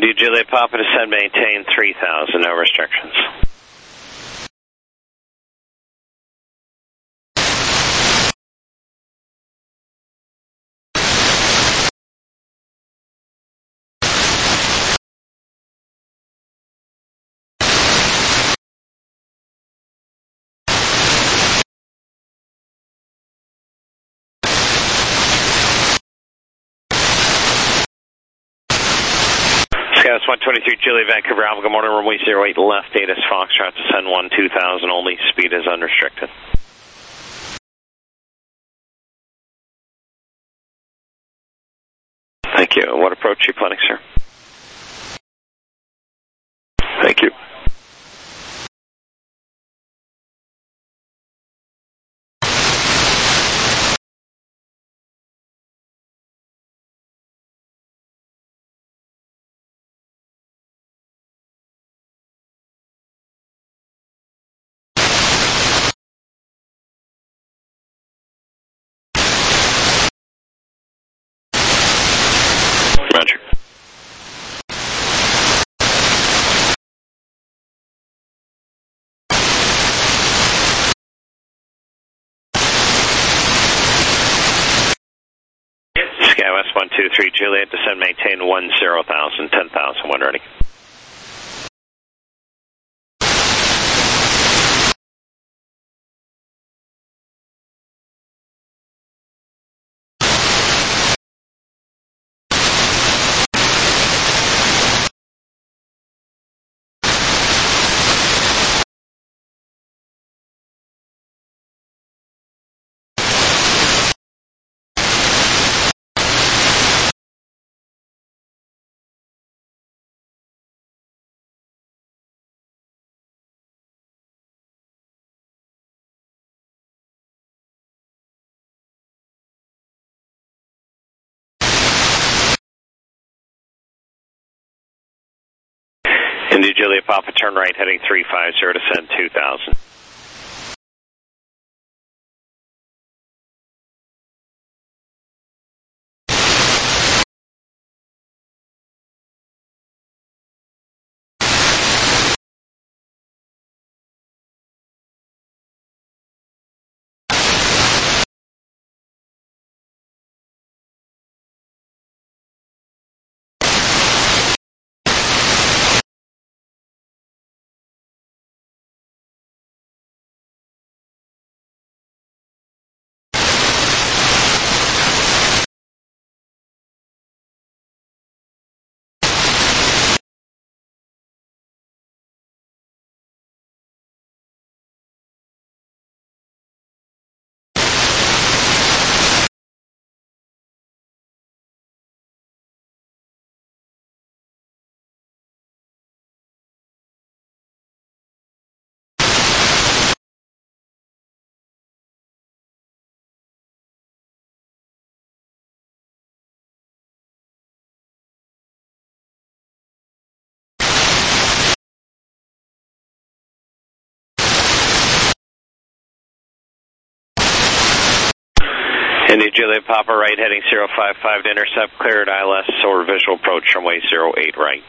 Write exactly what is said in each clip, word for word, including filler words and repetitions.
Indy Juliet Papa, descend, maintain three thousand, no restrictions. Skyus one twenty-three, Juliet, Vancouver, Alpha, good morning, runway zero eight left, Datus Foxtrot, descend one two thousand, only speed is unrestricted. Thank you. What approach are you planning, sir? Thank you. Roger. Skyus one two three, Juliet, descend, maintain one zero thousand, ten thousand, when ready. Indy Juliet Papa, turn right, heading three five zero, descend two thousand. Indy Juliet Papa, right, heading zero five five to intercept, cleared I L S or visual approach, runway zero eight right.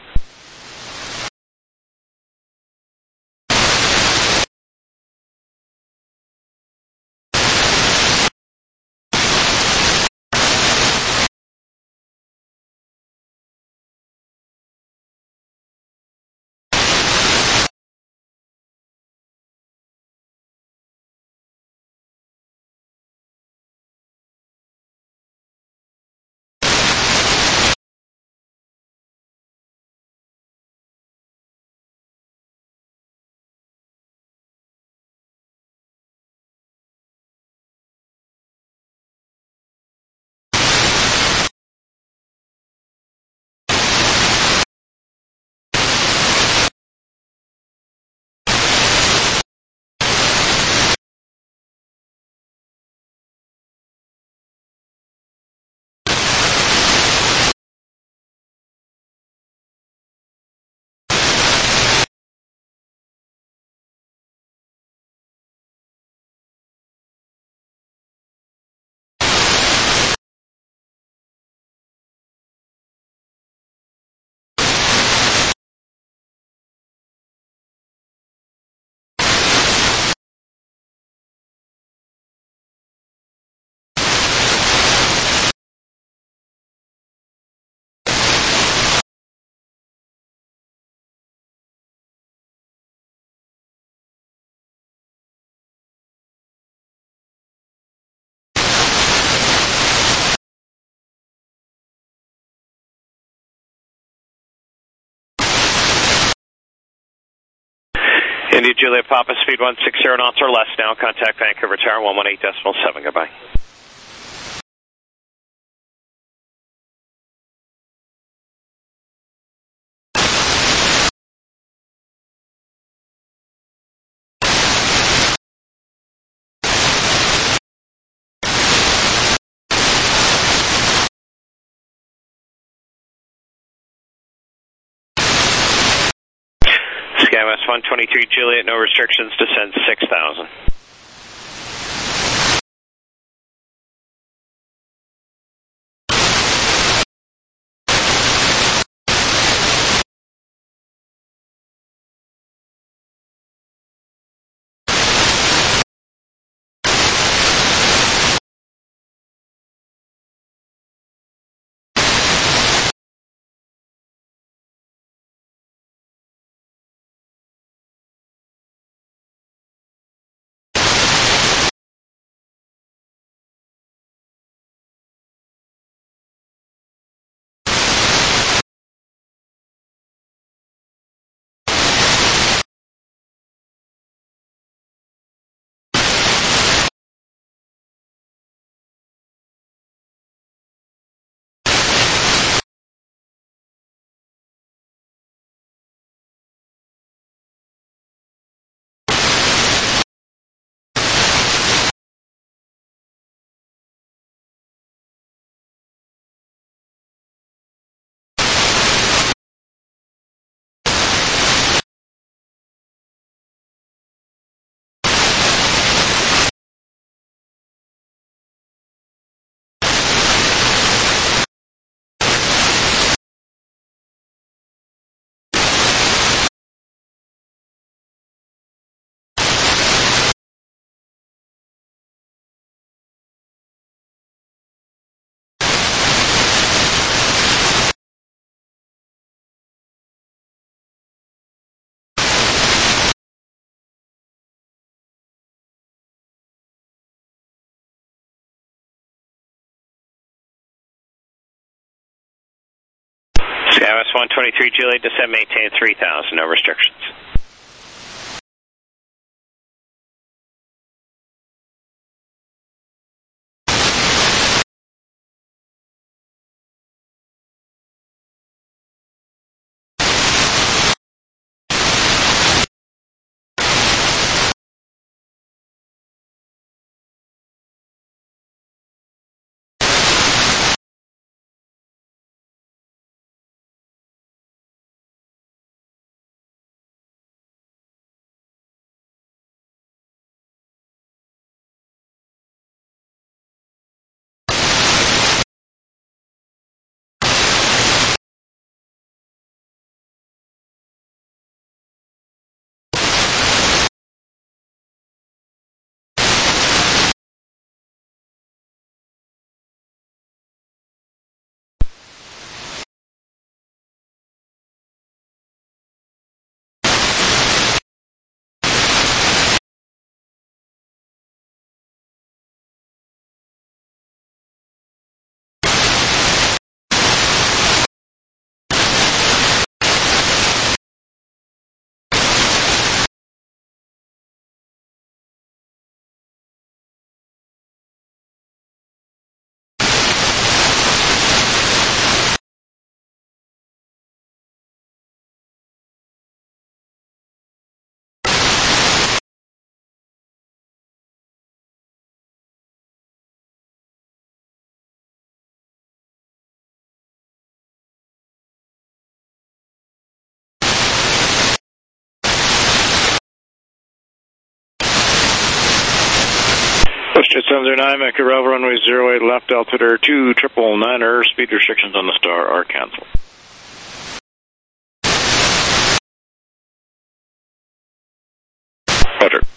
India Juliet Papa, speed one sixty knots or less now. Contact Vancouver Tower, one one eight decimal seven. Goodbye. SkyWest one twenty-three Juliet, no restrictions, descend six thousand. SkyWest one twenty-three Juliet, descend maintain three thousand, no restrictions. Jet seven zero nine, Vancouver Alpha runway zero eight left, altimeter two triple niner, speed restrictions on the Star are canceled. Roger.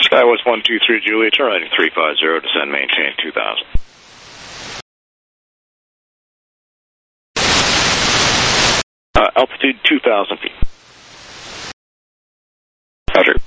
SkyWest one two three Juliet, turn right three five zero, descend maintain two thousand. Uh, altitude two thousand feet. Roger.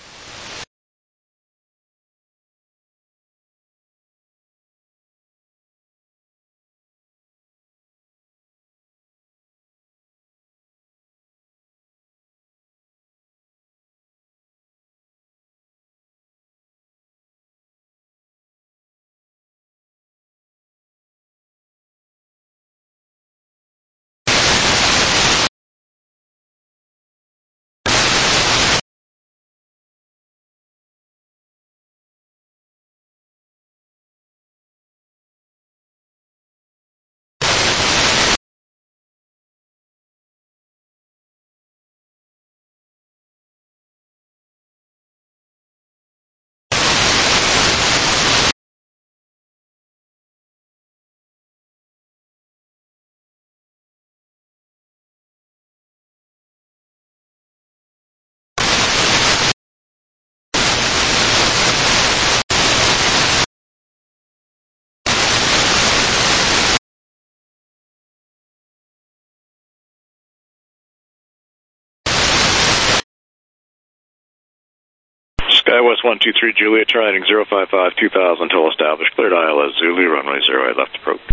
SkyWest one two three Juliet, turn right zero five five two thousand until established. Cleared I L S Zulu, runway zero eight left approach.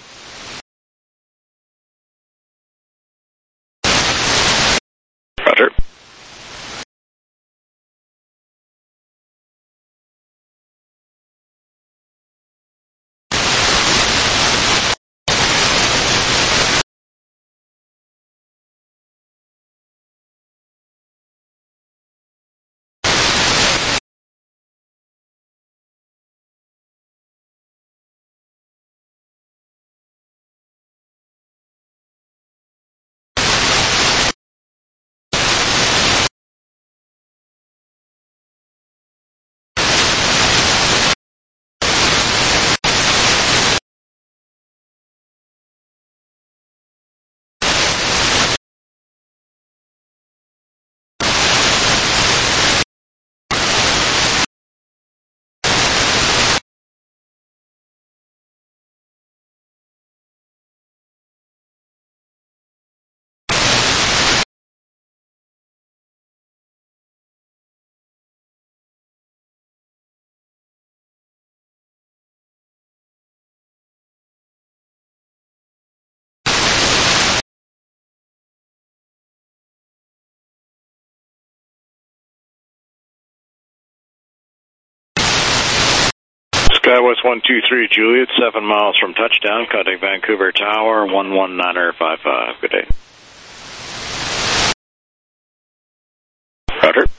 Roger. SkyWest one two three Juliet, seven miles from touchdown, cutting Vancouver Tower, one one niner five five. Good day. Roger.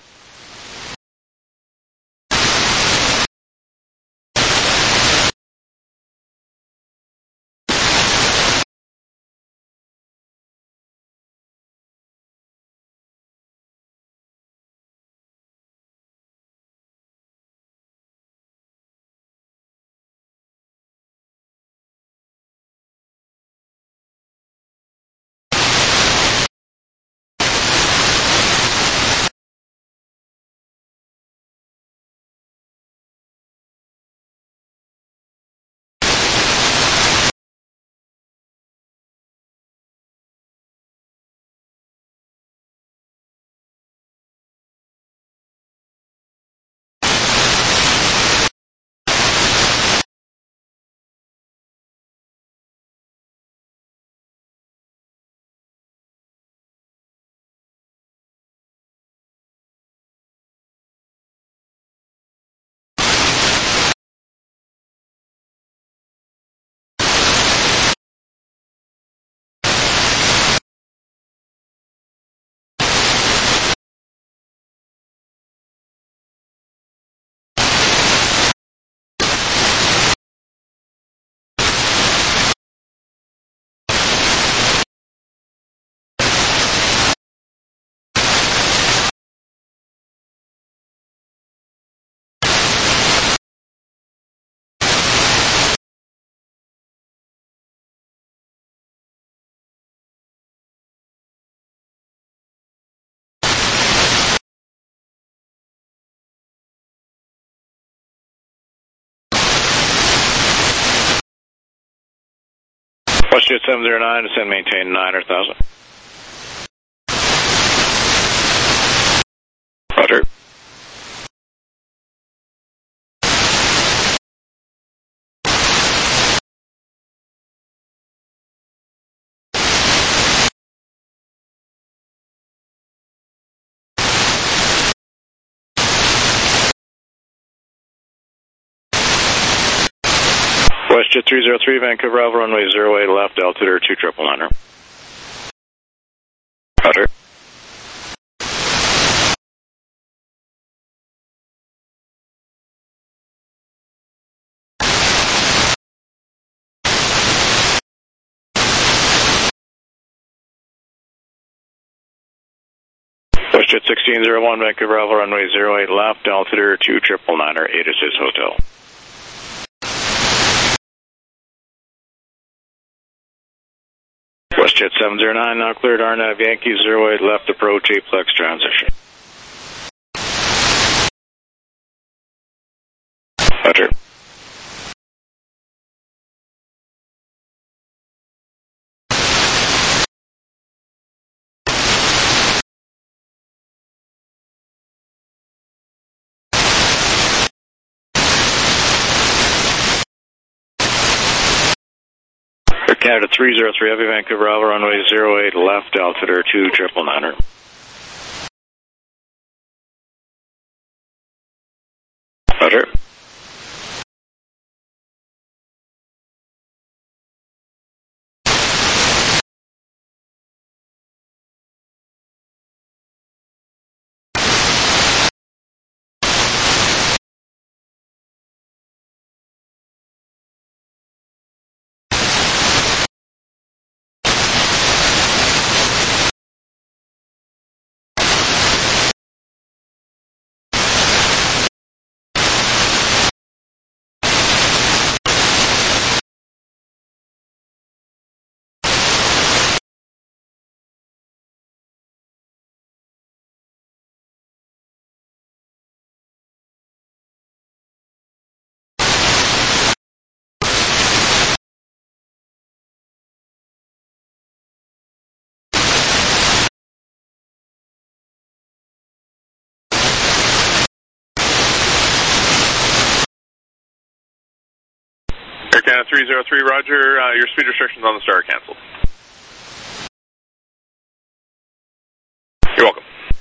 WestJet seven zero nine, descend maintain nine thousand. Roger. WestJet three zero three, Vancouver Alpha, runway zero eight left, altitude two triple niner. Roger. WestJet sixteen zero one, Vancouver Alpha, runway zero eight left, altitude two triple niner, eight is his hotel. WestJet seven zero nine, now cleared R NAV Yankee zero eight left, approach Aplex transition. Roger. Canada three zero three, Heavy Vancouver Alpha, runway zero eight left, altitude two triple niner. Roger. Air Canada three zero three, roger. Uh, your speed restrictions on the Star are canceled. You're welcome.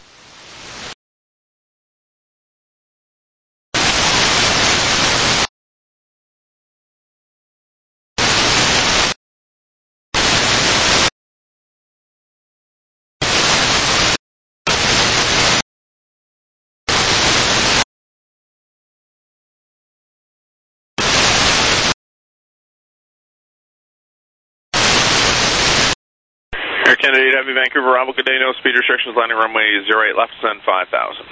Air Canada eight, Heavy Vancouver, Bravo, good day, no speed restrictions, landing runway zero eight left, send five thousand.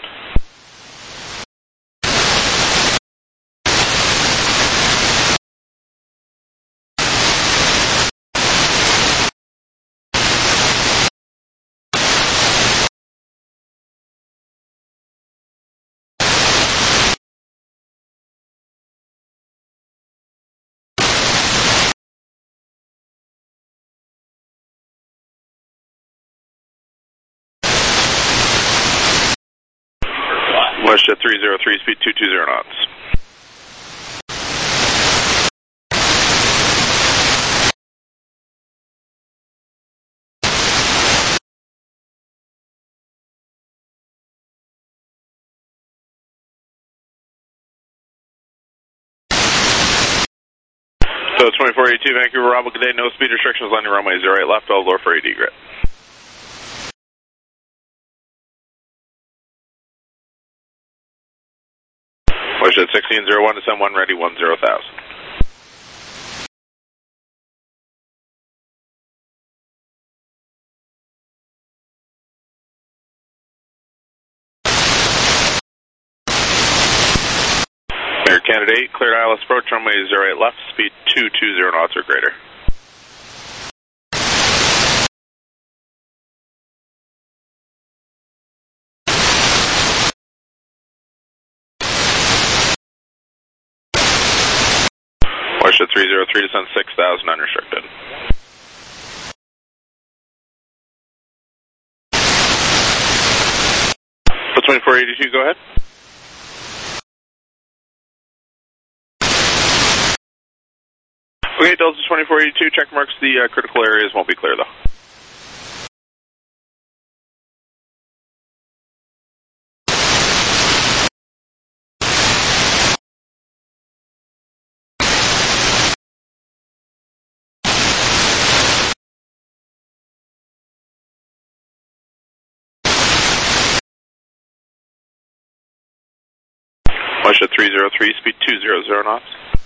WestJet three zero three, speed two two zero knots. So twenty-four eighty-two, Vancouver, Bravo, good day, no speed restrictions, landing runway zero eight left, all door for A D grid. WestJet sixteen zero one, descend one ready, one zero thousand. Air Canada eight, cleared I L S approach, runway zero eight left, speed two two zero knots or greater. WestJet three zero three, descend six thousand unrestricted. twenty-four eighty-two, go ahead. Okay, Delta twenty-four eighty-two, check marks the uh, critical areas won't be clear though. West three zero three, speed two hundred knots.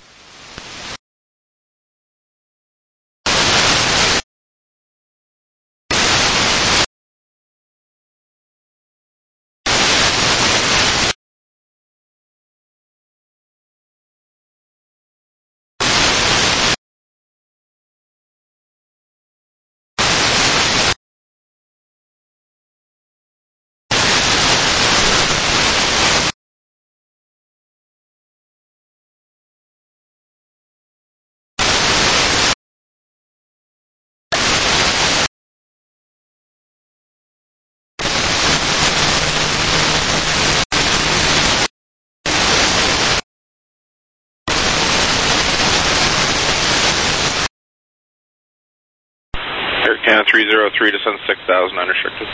Air Canada three zero three, descend six thousand, unrestricted.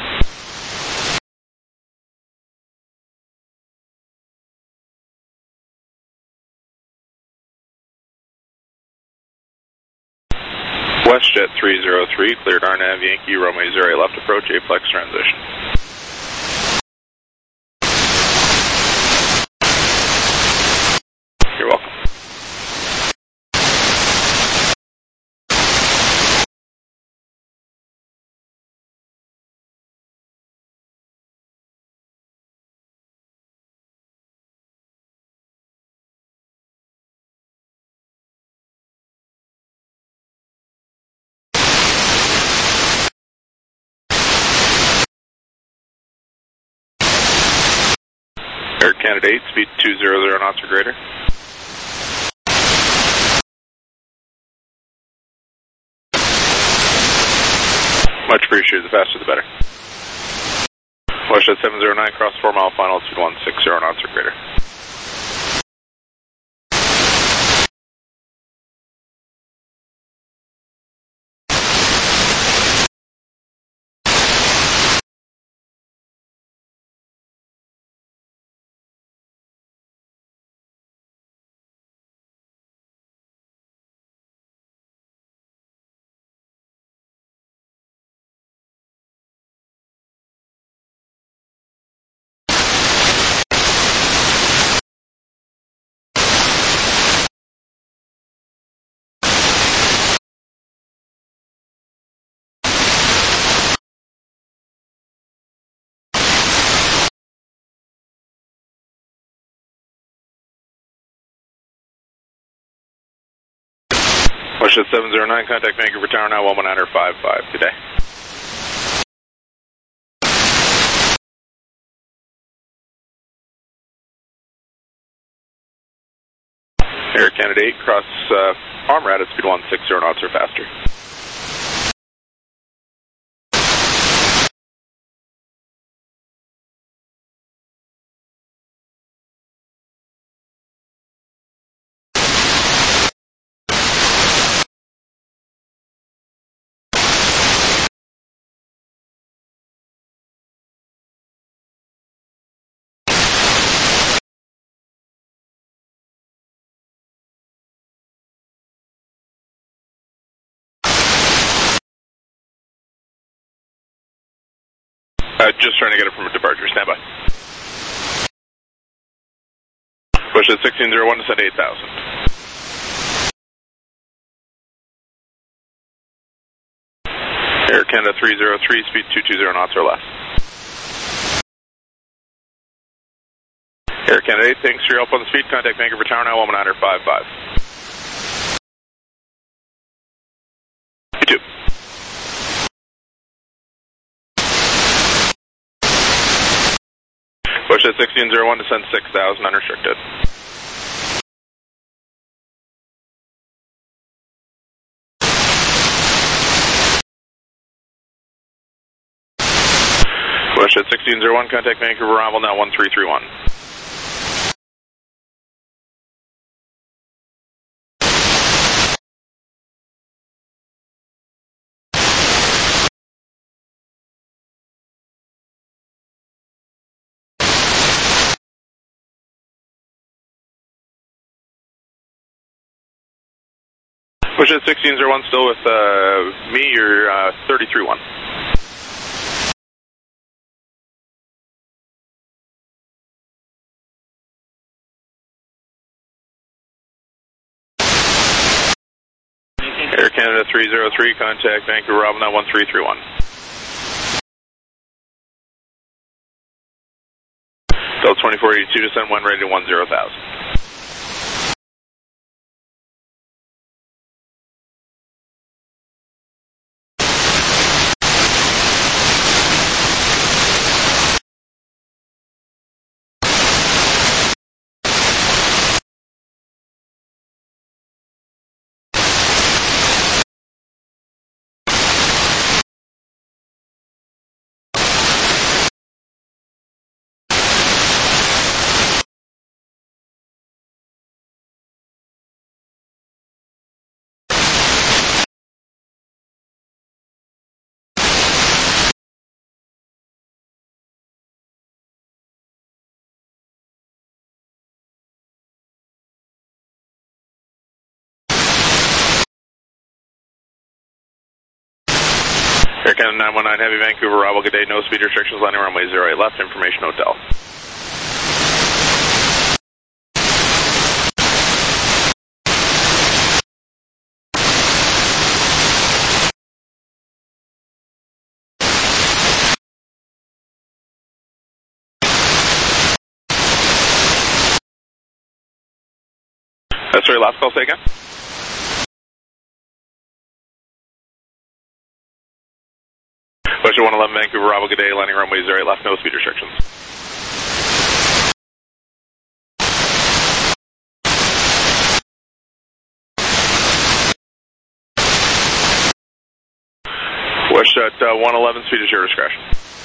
WestJet three zero three, cleared R NAV Yankee, runway zero eight left approach, A-flex transition. You're welcome. Air Canada eight, speed two hundred knots or greater. Much appreciated, the faster the better. WestJet seven zero nine, cross four mile final, speed one sixty knots or greater. WestJet seven zero nine, contact Vancouver Tower now, one one nine five five, good day. Air Canada eight, cross uh, Armrad at speed one sixty knots or faster. Uh, just trying to get it from a departure, standby. WestJet sixteen zero one, descend eight thousand. Air Canada three zero three, speed two two zero knots or less. Air Canada eight, thanks for your help on the speed. Contact Vancouver Tower now, one one nine five five. You too. WestJet sixteen zero one, descend six thousand, unrestricted. Bush at sixteen oh one, contact Vancouver Bravo, now one three three one. Bush at sixteen oh one, still with uh, me, you're uh, thirty-three one. Air Canada three oh three, contact Vancouver Bravo, now one three three one. Delta twenty-four eighty-two, descend one ready to one zero thousand. Air Canada nine one nine, Heavy Vancouver Bravo, good day, no speed restrictions, landing runway zero eight left, information hotel. Uh, sorry, last call, say again? Bush one eleven, Vancouver Bravo, good day, landing runway zero eight left, no speed restrictions. Bush at uh, one eleven, speed is your discretion.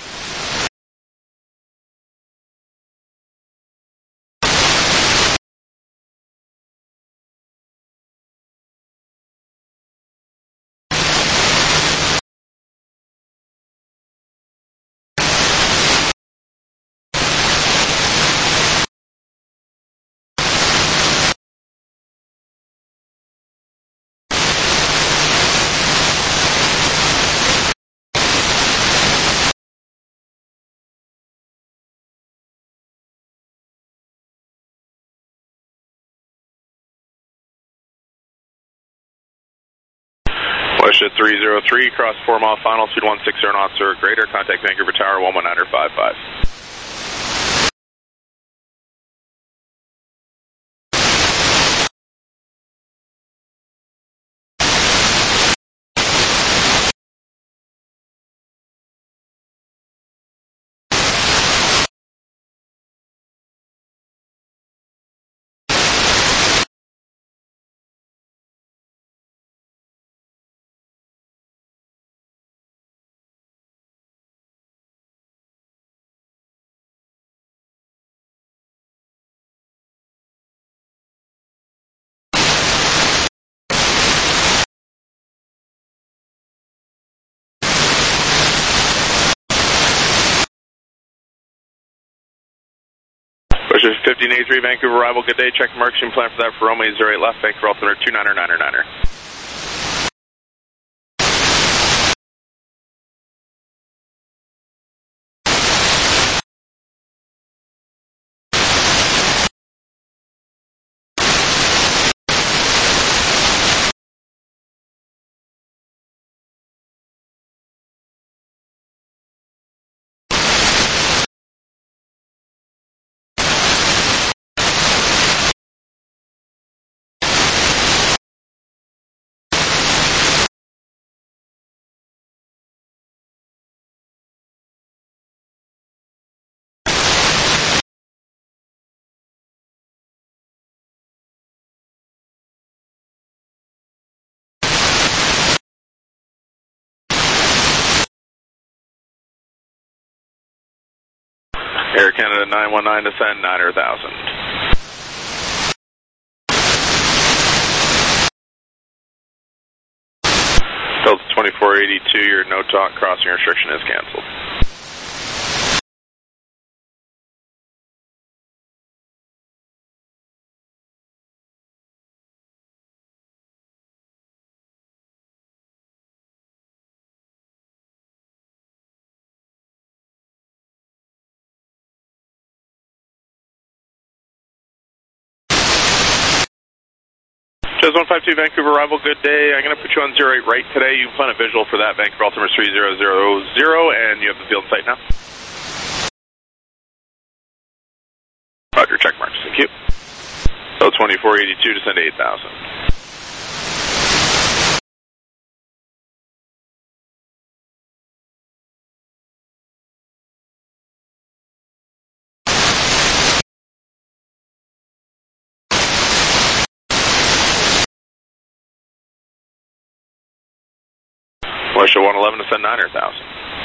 Bush at three oh three, cross four mile final, speed one sixty knots or greater, contact Vancouver Tower one one nine five five. Bush at fifteen eighty-three, Vancouver arrival, good day, check the marketing plan for that for runway zero eight left, Vancouver altimeter two niner niner niner. Air Canada nine one nine, descend niner thousand. Delta twenty-four eighty-two, your no talk crossing restriction is canceled. Jazz one five two, Vancouver arrival, good day. I'm going to put you on zero eight right today. You can find a visual for that. Vancouver altimeter three zero zero zero, and you have the field in sight now. Roger, check marks. Thank you. So twenty-four eighty-two, descend to eight thousand. Westshore one eleven, descend niner thousand.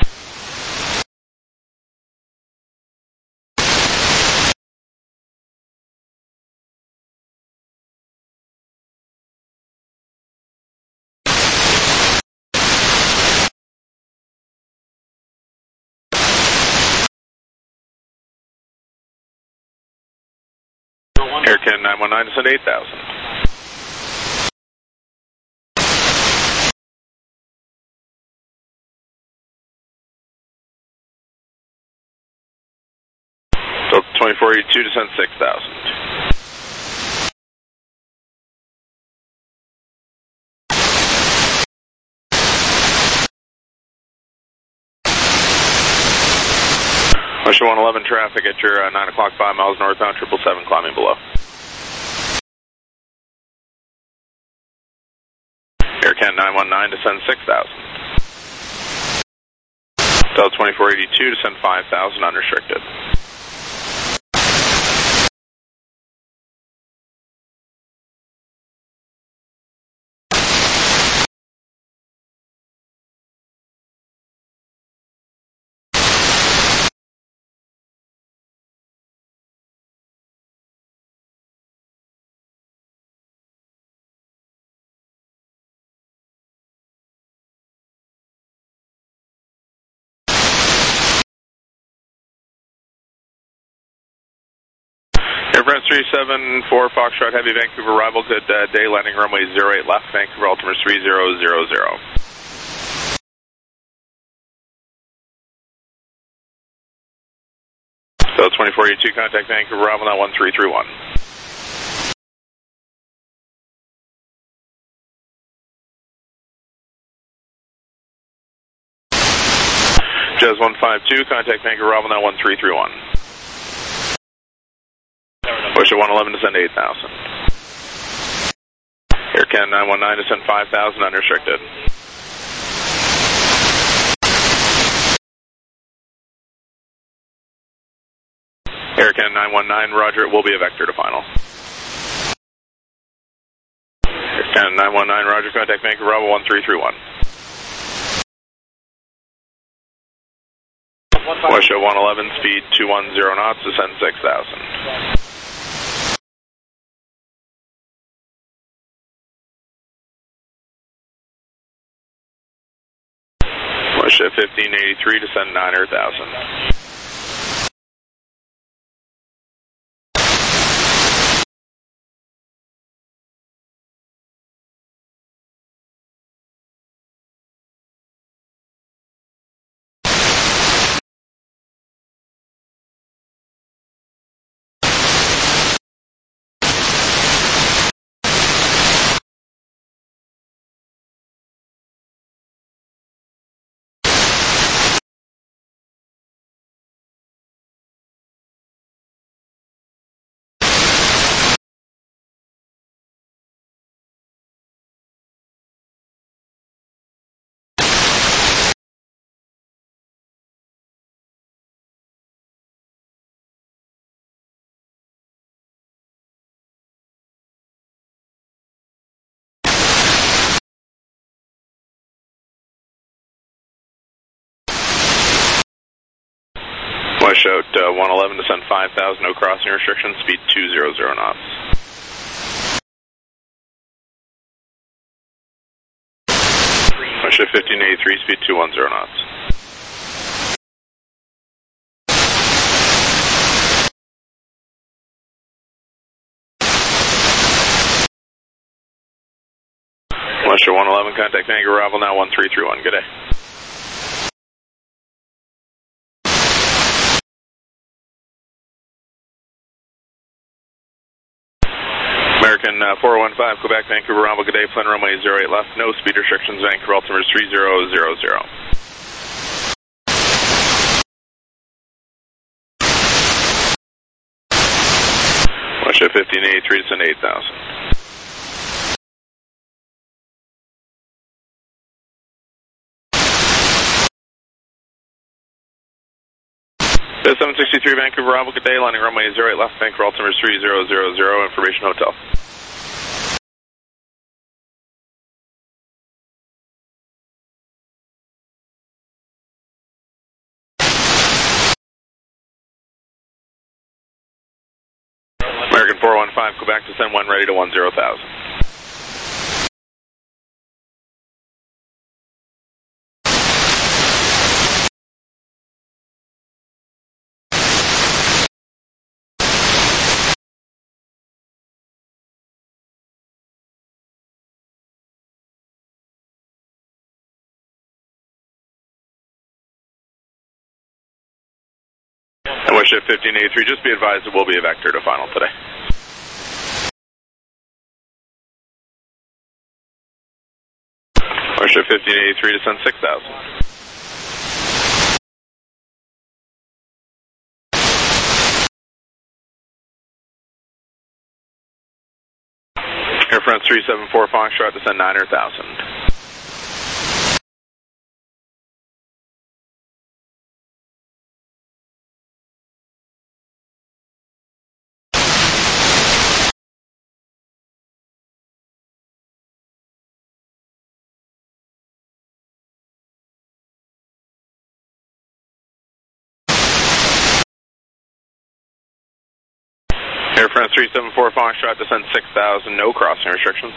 Air Canada nine one nine, descend eight thousand. Delta twenty-four eighty-two, descend six thousand. Westshore one eleven, traffic at your uh, nine o'clock, five miles northbound, triple seven, climbing below. Air Canada nine one nine, descend six thousand. Delta twenty-four eighty-two, descend five thousand, unrestricted. Air France three seven four, Foxtrot Heavy, Vancouver arrival, good uh, day, landing runway zero eight left, Vancouver altimeter three zero zero zero. So twenty-four eighty-two, contact Vancouver arrival now one three three one. Jazz one five two, contact Vancouver arrival now one three three one. Westshore one eleven, descend eight thousand. Air Canada nine one nine, descend five thousand, unrestricted. Air Canada nine one nine, roger, it will be a vector to final. Air Canada nine one nine, roger, contact Vancouver Bravo one three three one. Westshore one eleven, speed two one zero knots, descend six thousand. Westshore fifteen eighty-three, descend niner thousand. Shout uh, one eleven, descend five thousand, no crossing restrictions, speed two hundred knots. Wingshift fifteen eighty-three, speed two hundred knots. Wingshift one eleven, contact Vancouver arrival now one three three one, good day. American uh, four one five, Quebec, Vancouver, Rombo, good day, plan runway zero eight left, no speed restrictions, Vancouver, altimeter three zero zero zero. Wingshift fifteen eighty-three, descend eight thousand. seven sixty-three, Vancouver, Rombo, good day, landing runway zero eight left, Vancouver, altimeter three zero zero zero, information hotel. American four one five, Quebec, descend one, ready to one zero thousand. And Wingshift fifteen eighty-three, just be advised it will be a vector to final today. Wingshift fifteen eighty-three, descend six thousand. Air France three seven four, Foxtrot, descend nine hundred thousand. Air France three seven four, Foxtrot, descend six thousand, no crossing restrictions.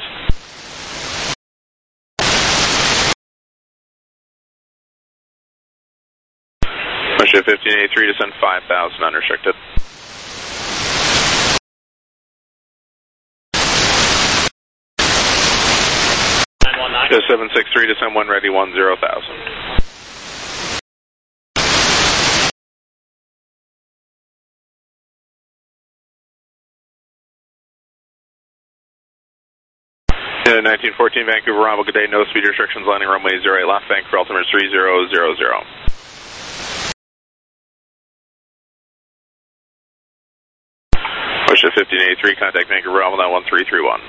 Wingshift fifteen eighty-three, descend five thousand, unrestricted. seven six three, descend one, ready one zero thousand. Uh, nineteen fourteen, Vancouver, Rombo, good day, no speed restrictions, landing runway zero eight left, Vancouver, altimeter three zero zero zero. Wingshift fifteen eighty-three, contact Vancouver, Rombo, now one three three one.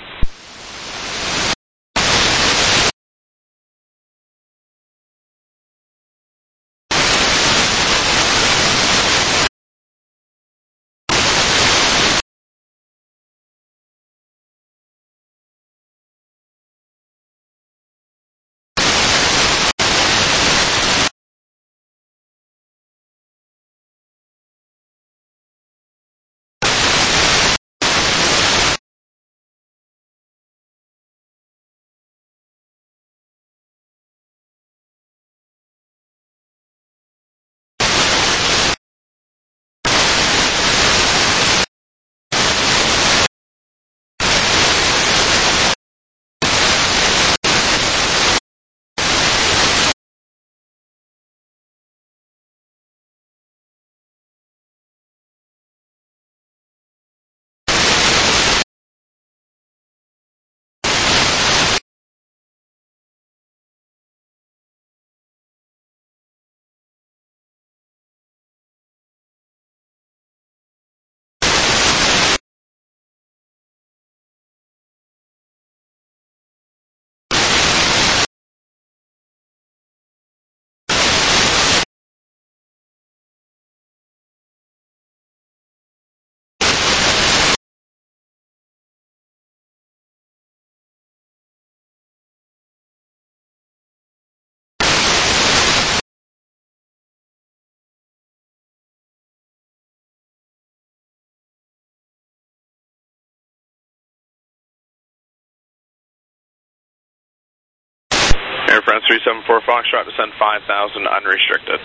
France three seven four Foxtrot, descend five thousand unrestricted.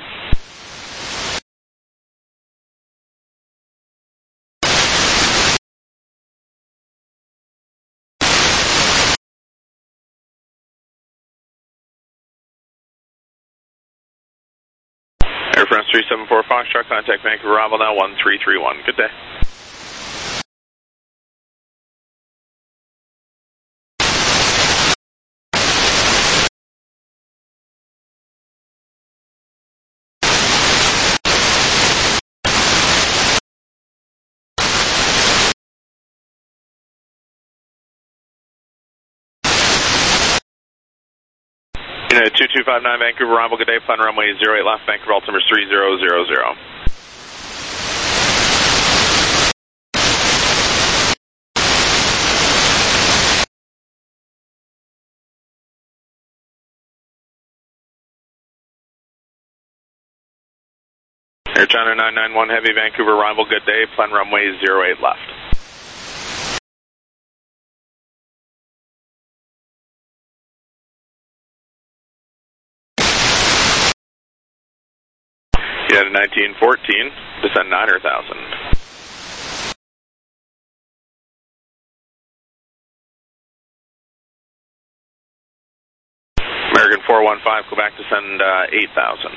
Air France three seven four Foxtrot, contact Vancouver arrival now one three three one. Good day. United two two five nine Vancouver arrival, good day, plan runway zero eight left, Vancouver altimeter three zero zero zero. Air China nine nine one Heavy, Vancouver arrival, good day, plan runway zero eight left. United nineteen fourteen, descend nine thousand. American four one five, Quebec, descend uh, eight thousand.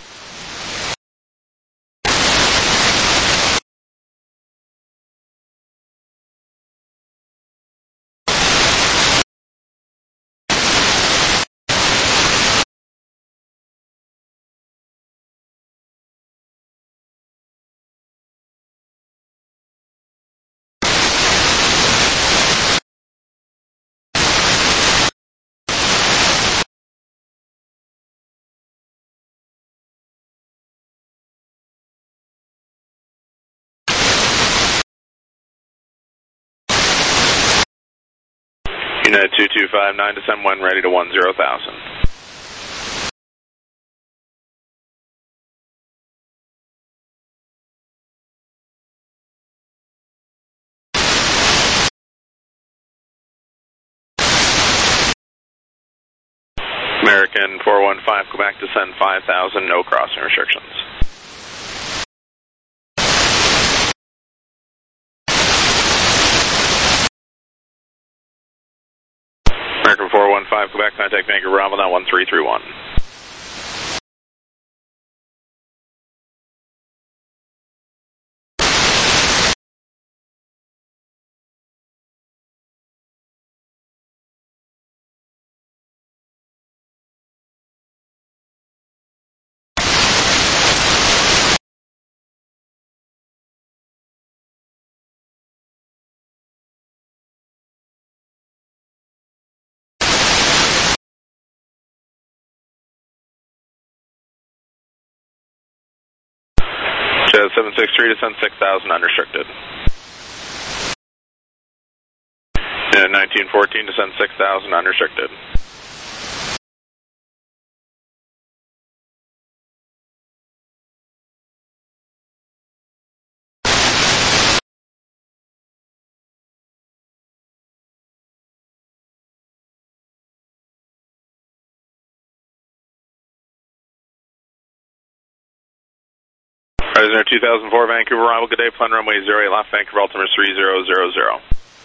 United two two five nine, descend when ready to one zero thousand. American four one five, Quebec, descend five thousand, no crossing restrictions. American four one five, Quebec, contact Vancouver arrival now one three three one. seven six three, descend six thousand unrestricted. United nineteen fourteen, descend six thousand unrestricted. Prisoner two thousand four, Vancouver arrival, good day, plan runway zero eight left, Vancouver altimeter three zero zero zero.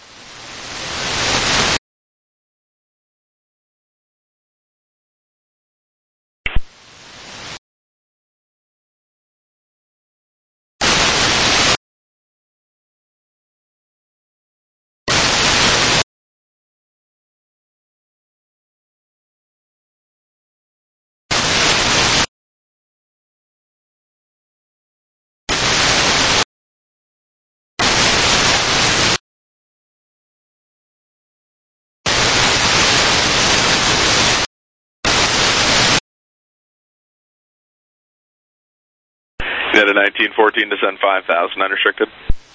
United nineteen fourteen, descend five thousand unrestricted.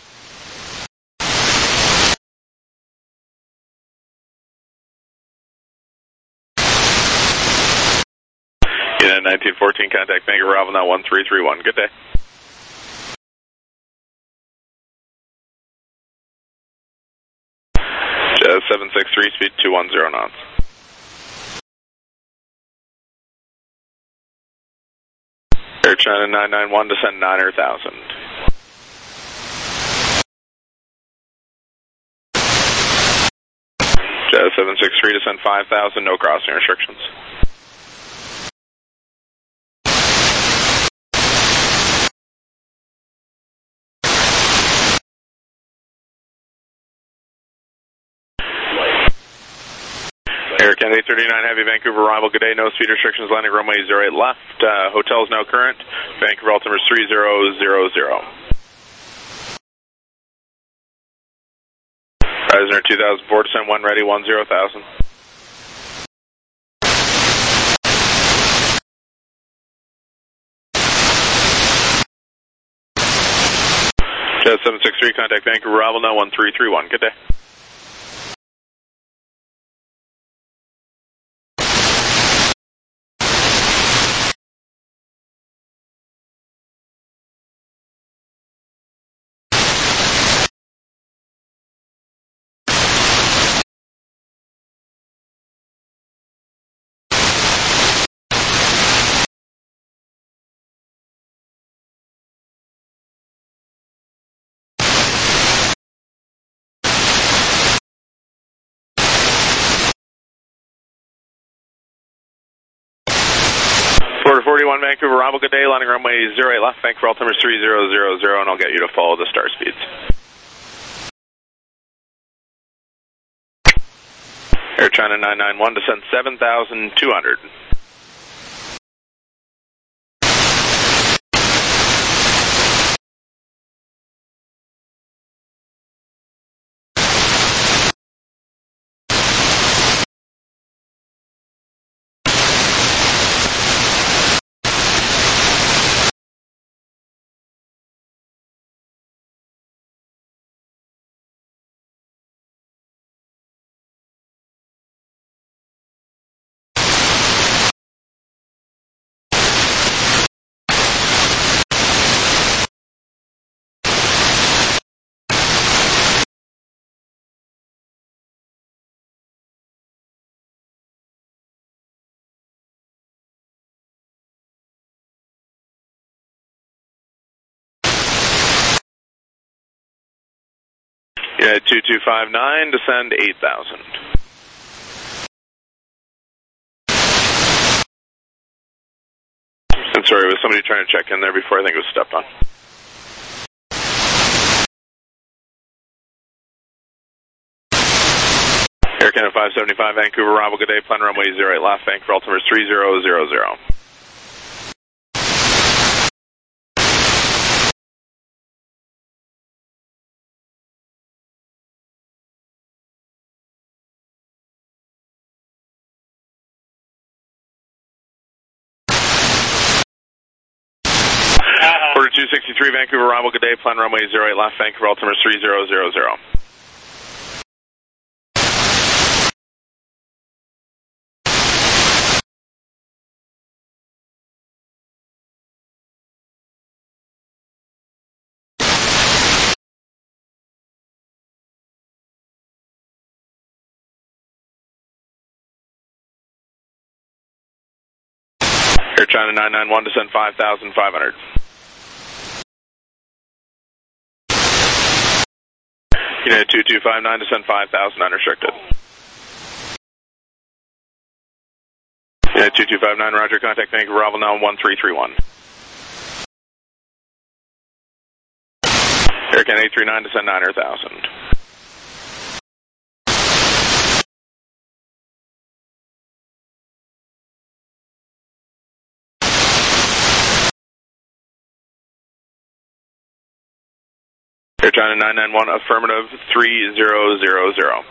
United nineteen fourteen, contact Vancouver arrival now one three three one. Good day. seven six three, speed two one zero knots. Air China nine nine one, descend niner thousand. Jazz seven six three, descend five thousand, no crossing restrictions. Air Canada eight thirty-nine Heavy, Vancouver arrival, good day, no speed restrictions, landing runway zero eight left, uh, hotel is now current, Vancouver altimeter is three zero zero zero. Rising two thousand four, descend one ready, one zero thousand. Jazz seven six three, contact Vancouver arrival now one three three one, good day. Florida forty-one, Vancouver arrival, good day, landing runway zero eight left, Vancouver altimeter is three zero zero zero, and I'll get you to follow the star speeds. Air China nine nine one, descend seven thousand two hundred. Yeah, two two five nine, descend eight thousand. I'm sorry, was somebody trying to check in there before? I think it was stepped on. Air Canada five seventy-five, Vancouver arrival, good day, plan runway zero eight left, Vancouver altimeter is three zero zero zero. Order two sixty-three, Vancouver arrival, good day, plan runway zero eight left, Vancouver altimeter is three zero zero zero. Air China nine nine one, descend five thousand five hundred. United two two five nine, descend five thousand unrestricted. United two two five nine, roger, contact Vancouver arrival now one three three one. Air Canada eight three nine, descend niner thousand. Air China nine nine one, affirmative, three zero zero zero.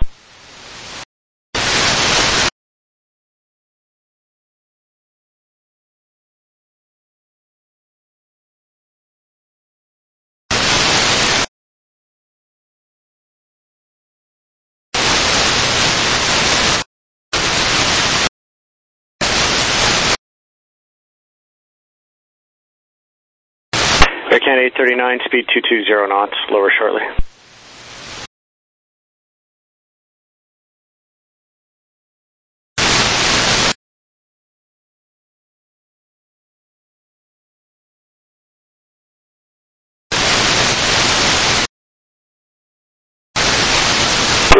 Air Canada eight thirty-nine, speed two two zero knots, lower shortly.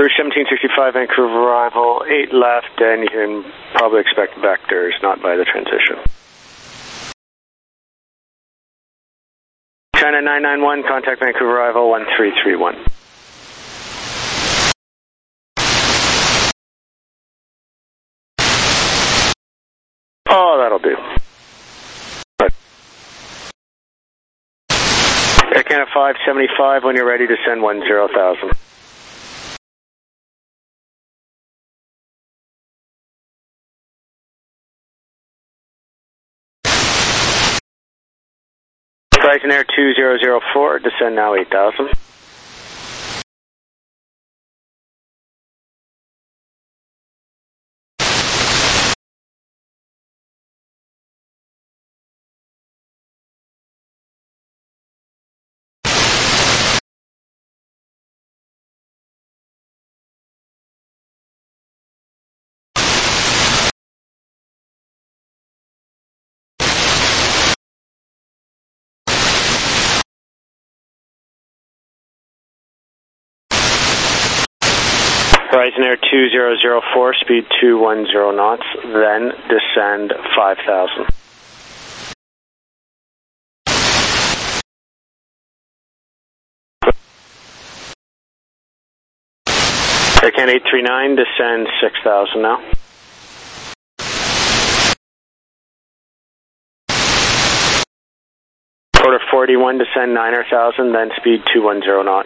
Bruce seventeen sixty-five, Vancouver arrival, eight left, and you can probably expect vectors, not by the transition. China nine nine one, contact Vancouver arrival one three three one. Oh, that'll do. Air Canada five seventy-five, when you're ready to send one zero thousand. Horizon Air two zero zero four, descend now eight thousand. Horizon Air two zero zero four, speed two one zero knots, then descend five thousand. Air Canada eight three nine, descend six thousand now. Quarter forty-one, descend nine thousand, then speed two one zero knots.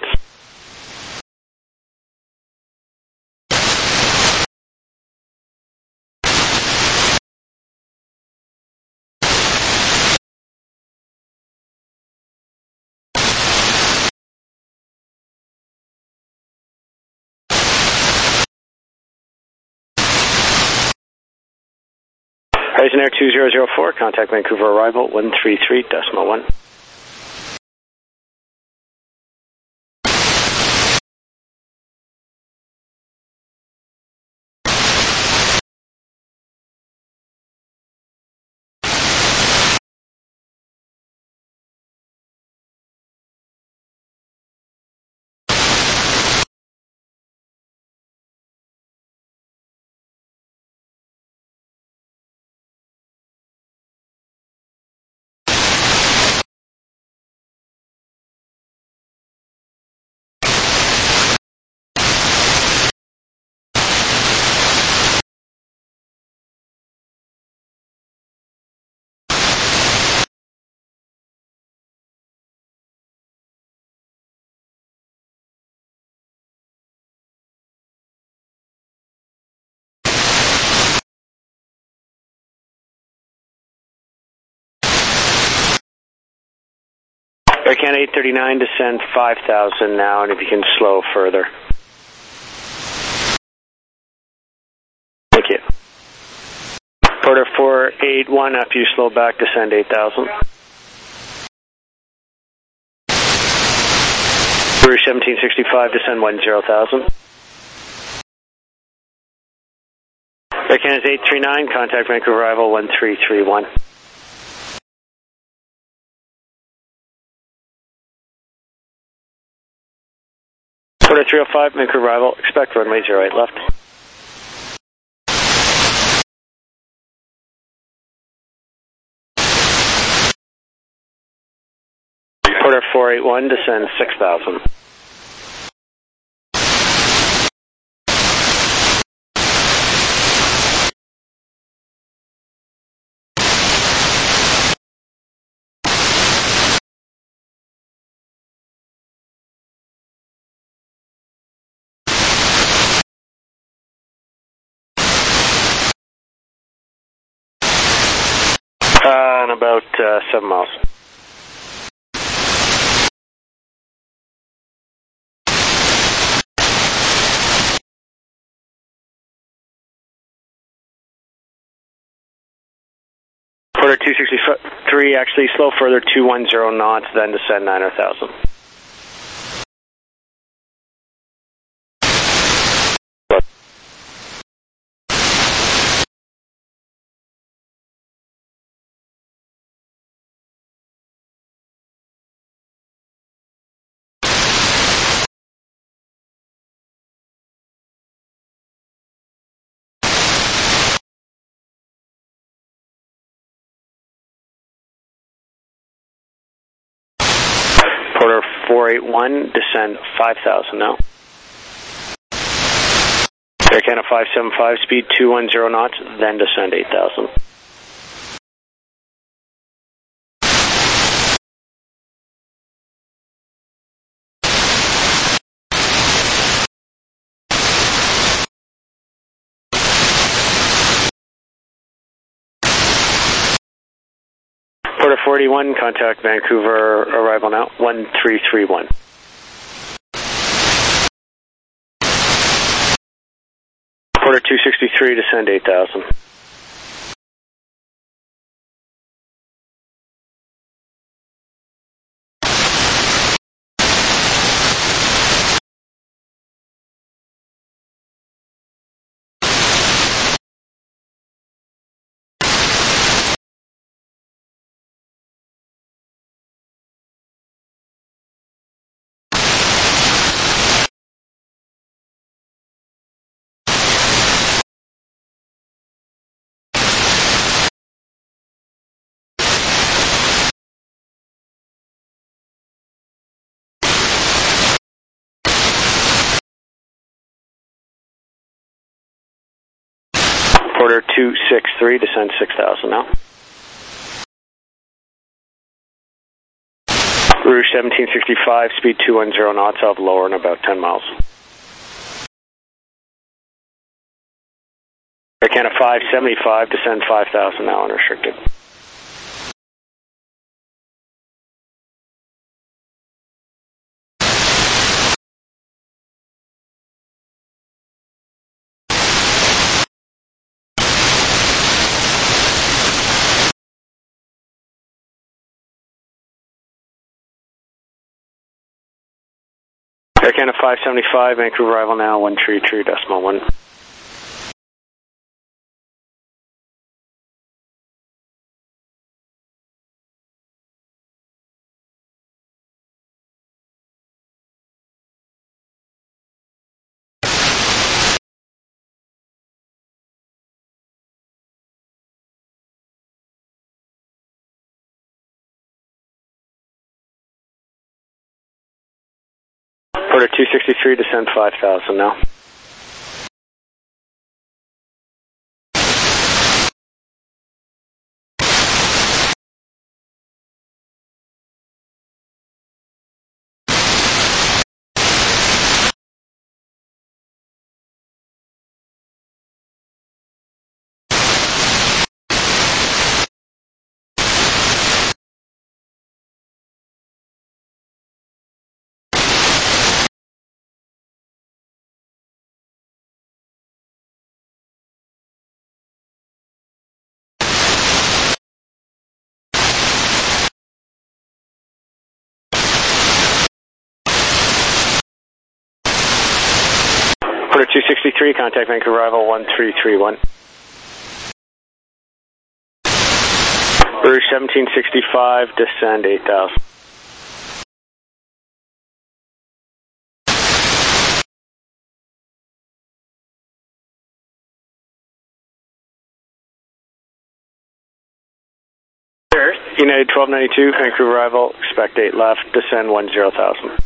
Horizon Air two zero zero four, contact Vancouver arrival one three three decimal one. Air Canada eight thirty-nine, descend five thousand now, and if you can slow further. Thank you. Porter four eight one, after you slow back, descend eight thousand. Bruce seventeen sixty-five, descend one zero thousand. Air Canada eight three nine, contact Vancouver arrival one three three one. Porter three oh five, Vancouver arrival, expect runway zero eight left. Porter four eight one, descend six thousand. Uh, and about uh, seven miles. Porter two sixty-three, actually slow further, two one zero knots, then descend nine thousand. Porter four eight one, descend five thousand now. Air Canada five seven five, speed two one zero knots, then descend eight thousand. Porter four eight one, contact Vancouver, arrival now, one three three one. Porter two sixty-three, descend eight thousand. Porter two six three, descend six thousand now. Rouge seventeen sixty-five, speed two one zero knots, I'll have lower in about ten miles. Air Canada five seventy-five, descend five thousand now, unrestricted. Air Canada five seventy-five, Vancouver arrival now, one three three decimal one. Porter two sixty-three, descend five thousand now. Porter two sixty-three, contact Vancouver arrival one three three one. Rouge seventeen sixty-five, descend eight thousand. United twelve ninety-two, Vancouver arrival, expect eight left, descend one zero thousand.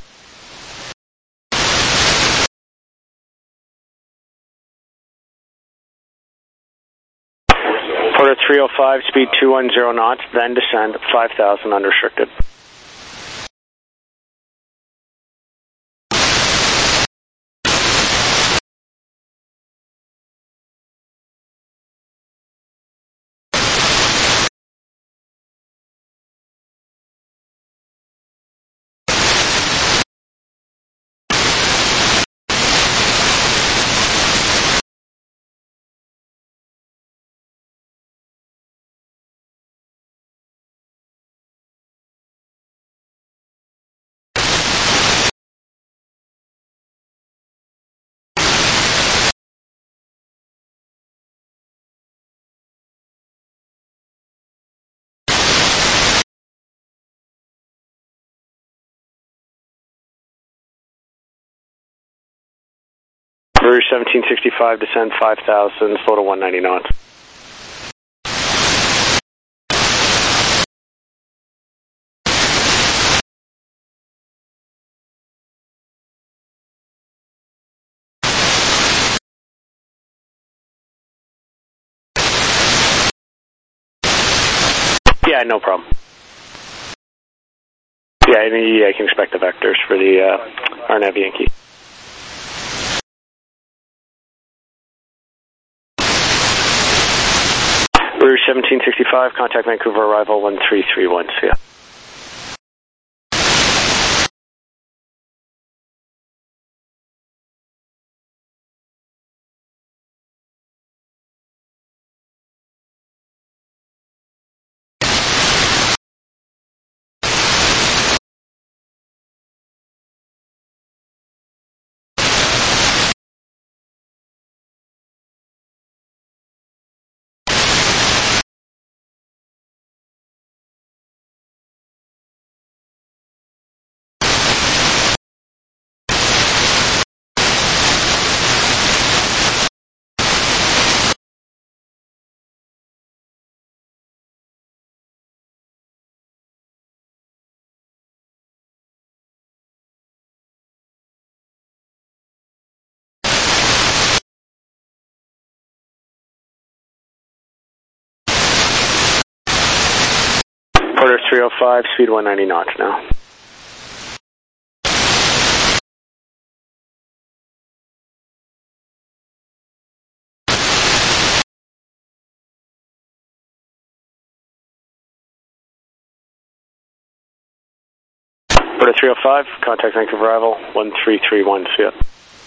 Porter three oh five, speed two one zero knots, then descend five thousand unrestricted. Rouge seventeen sixty-five, descend five thousand, slow to one ninety knots. Yeah, no problem. Yeah, and I can expect the vectors for the uh, R N A V Yankee. Rouge seventeen sixty-five, contact Vancouver arrival one three three one, see ya. Porter three oh five, speed one ninety knots now. Porter three oh five, contact Vancouver arrival one three three one, see ya.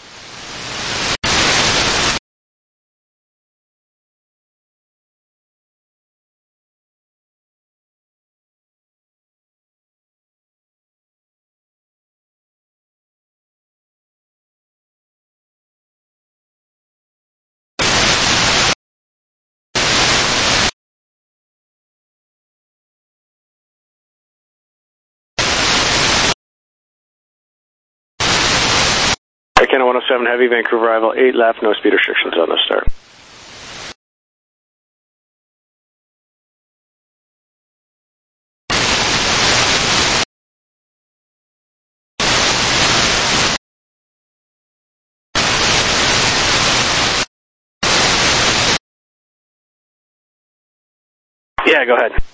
Air Canada one oh seven Heavy, Vancouver arrival eight left, no speed restrictions on the start. Yeah, go ahead.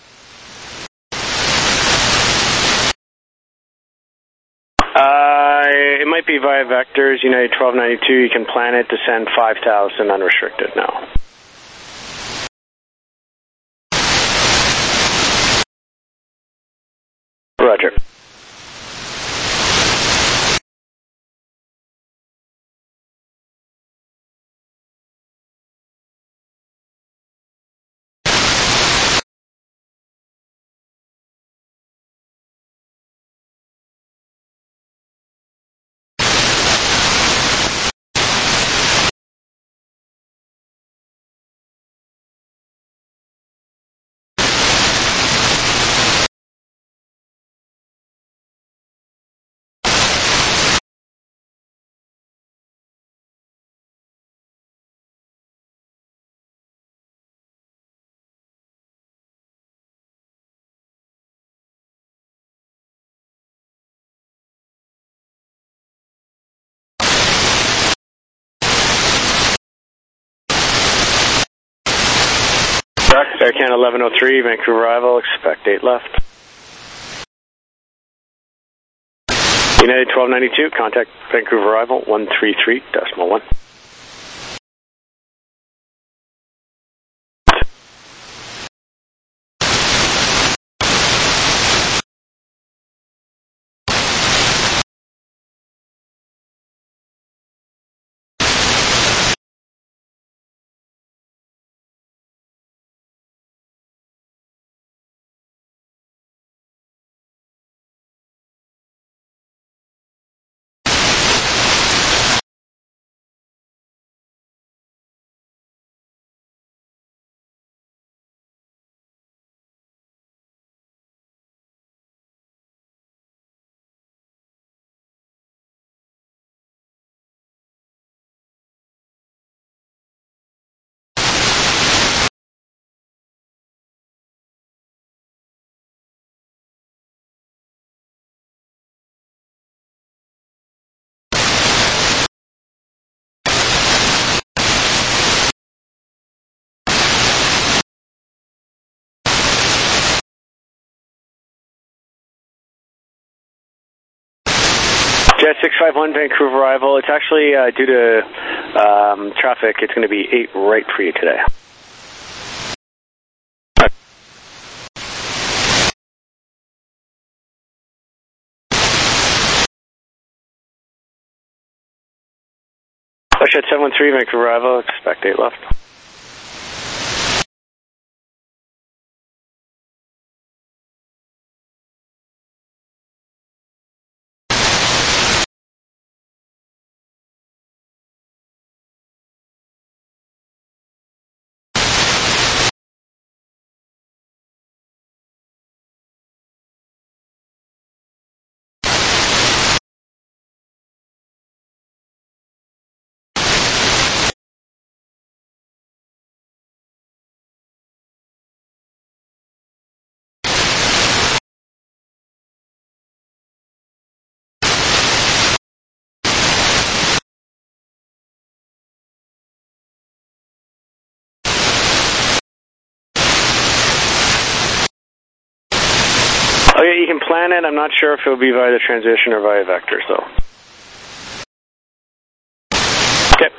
Uh, it might be via vectors, United twelve ninety-two, you can plan it to send five thousand unrestricted now. Roger. Air Canada eleven oh three, Vancouver arrival, expect eight left. United twelve ninety-two, contact Vancouver arrival one three three decimal one. Jet six five one, Vancouver arrival. It's actually uh, due to um, traffic. It's going to be eight right for you today. Jet seven one three, Vancouver arrival. Expect eight left. Oh yeah, you can plan it. I'm not sure if it'll be via the transition or via vectors though. Okay.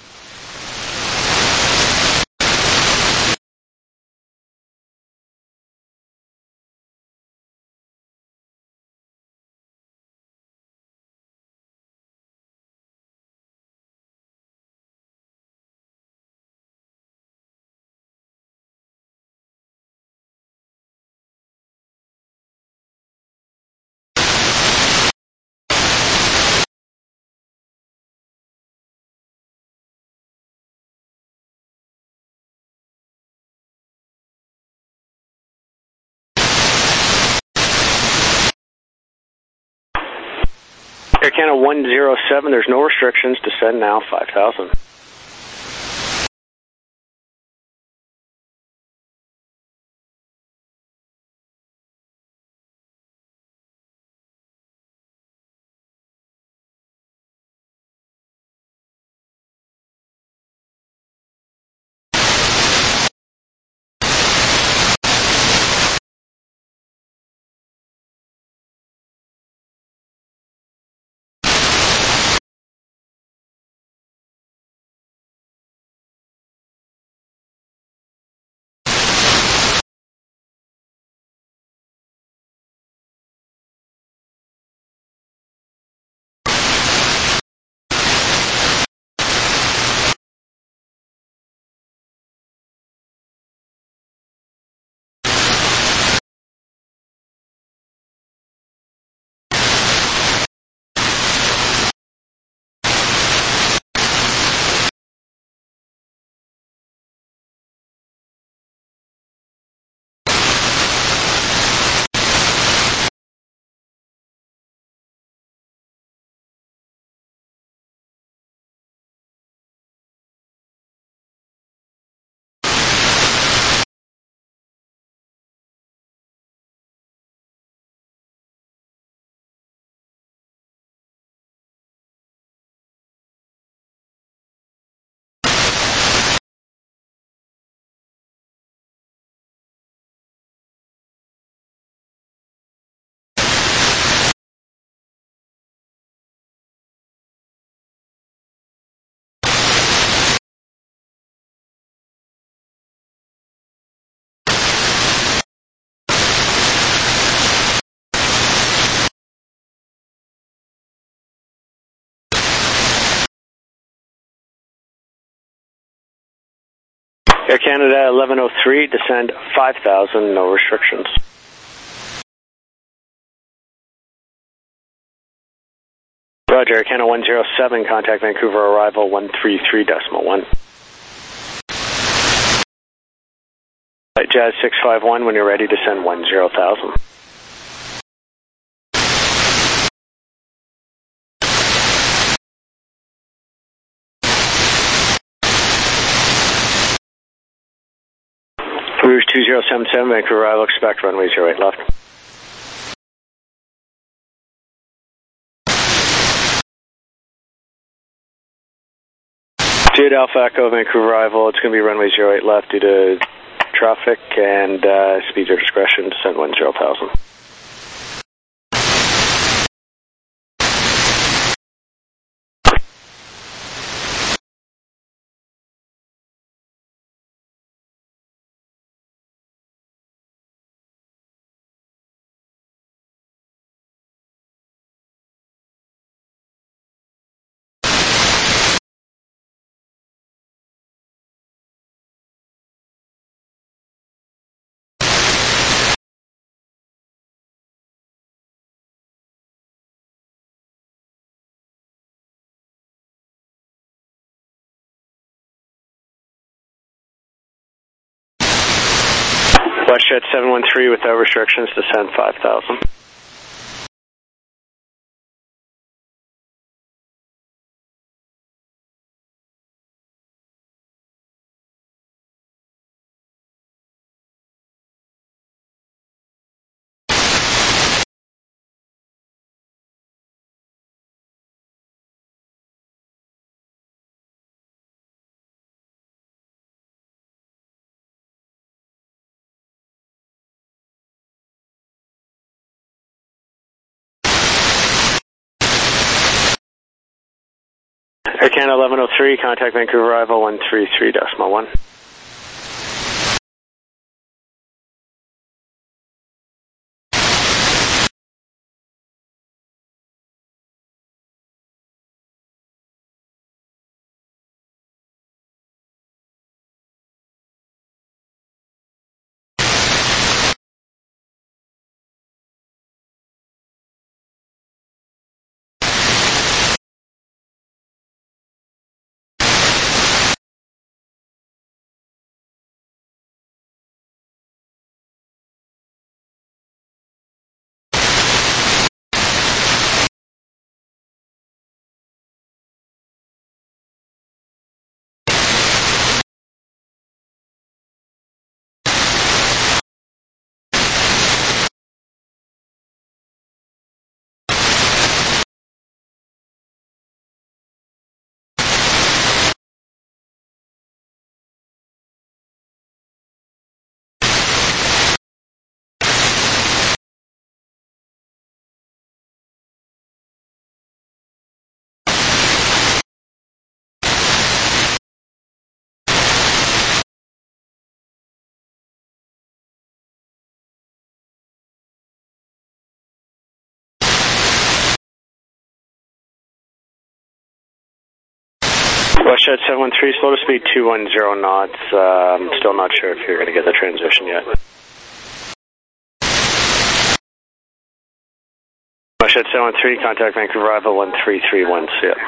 Air Canada one zero seven, there's no restrictions. Descend now, five thousand. Air Canada eleven oh three, descend five thousand, no restrictions. Roger, Air Canada one zero seven, contact Vancouver arrival one three three decimal one. Jazz six five one, when you're ready, descend one zero thousand. Rouge two zero seven seven, Vancouver arrival, expect runway zero eight left. Jude Alpha Echo, Vancouver arrival, it's going to be runway zero eight left due to traffic and uh, speed your discretion, descend one zero thousand. WestJet seven one three without restrictions, descend five thousand. Air Canada eleven oh three, contact Vancouver arrival one three three decimal one. WestJet seven one three, slow to speed two one zero knots. Um, still not sure if you're going to get the transition yet. WestJet seven one three, contact Vancouver arrival one three three one, see ya.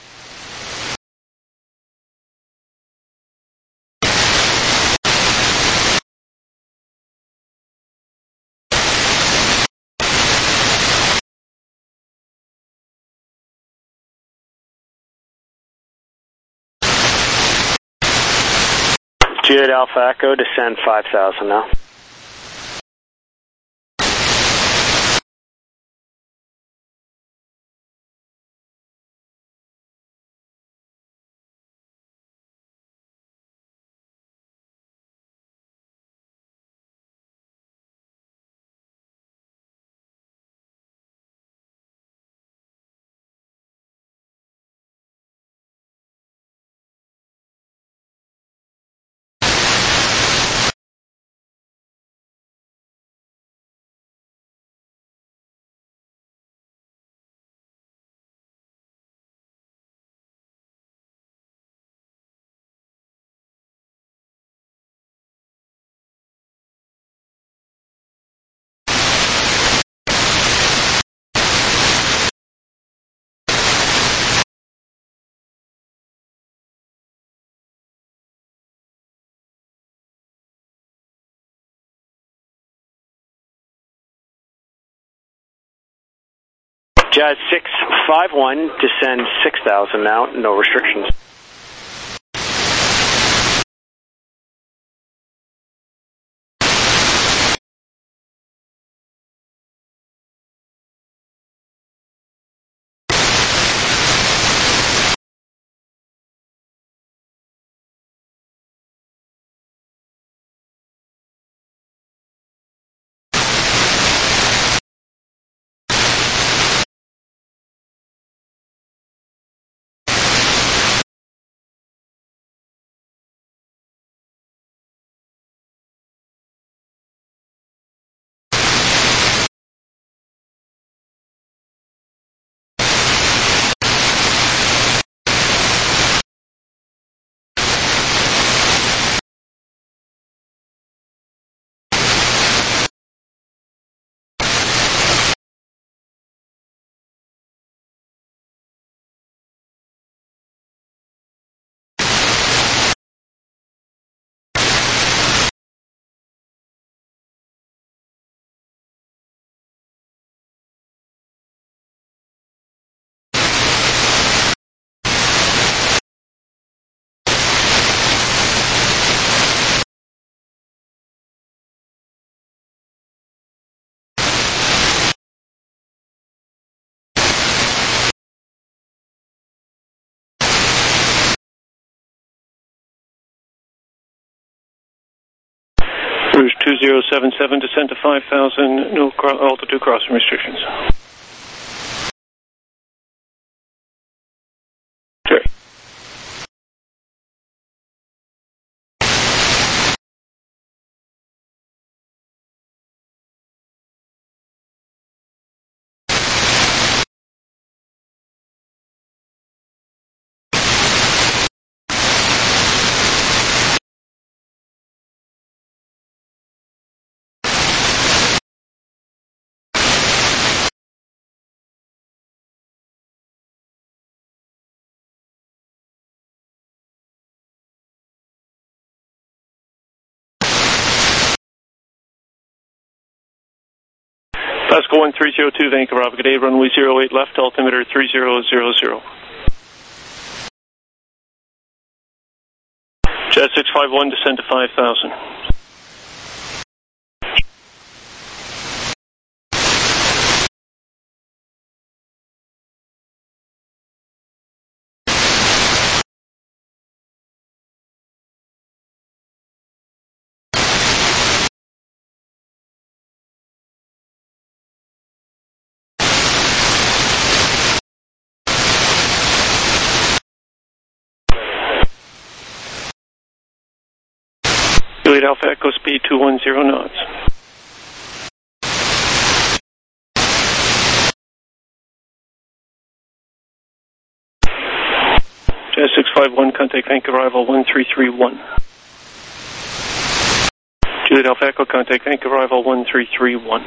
Juliet Alpha Echo, descend five thousand now. Jazz six five one, descend six thousand now, no restrictions. two zero seven seven, descend to five thousand, no cro altitude crossing restrictions. Okay. Pascal one three zero two, Vancouver, good day, runway zero eight left, altimeter three zero zero zero. Jet six five one, descend to five thousand. Juliet Alpha Echo, speed two one zero knots. Jet six five one, contact Vancouver arrival one three three one. Juliet Alpha Echo, contact Vancouver arrival one three three one.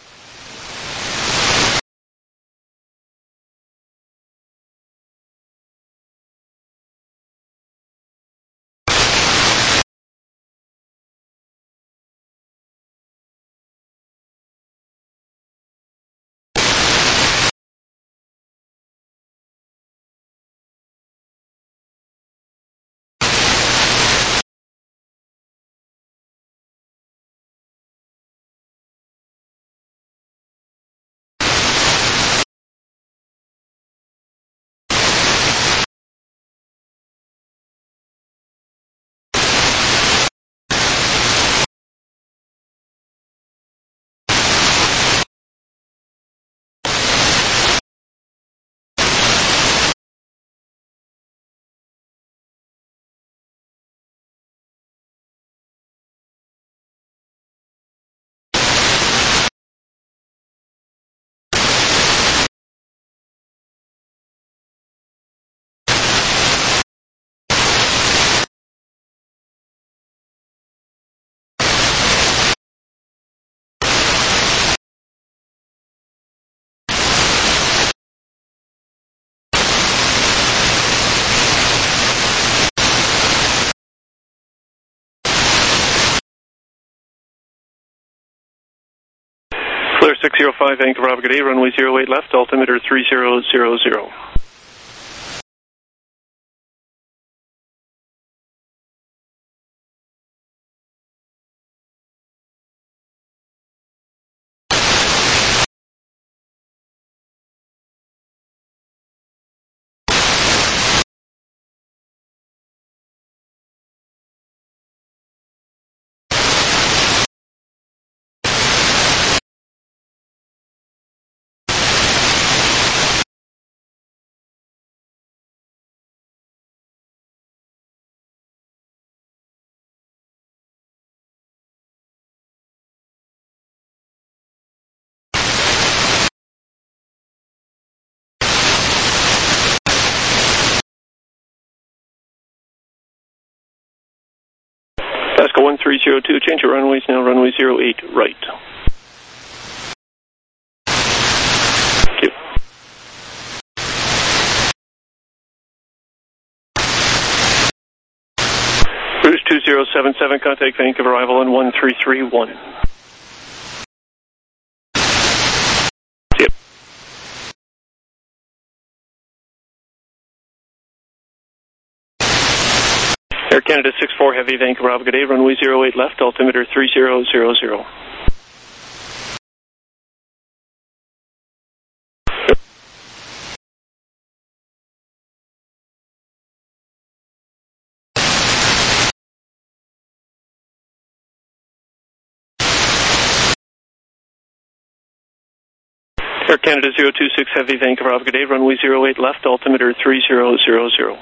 Flare six zero five, Vancouver, good day, runway zero eight left, altimeter three zero zero zero. Pascal one three zero two, change your runways now, runway zero eight right. Thank you. Cruise two zero seven seven, contact Vancouver arrival on one three three one. Yep. Air Canada six four Heavy, Vancouver, good day, runway zero eight left, altimeter three zero zero zero. Air Canada zero two six Heavy, Vancouver, have a good day. Runway zero eight left, altimeter three zero zero zero.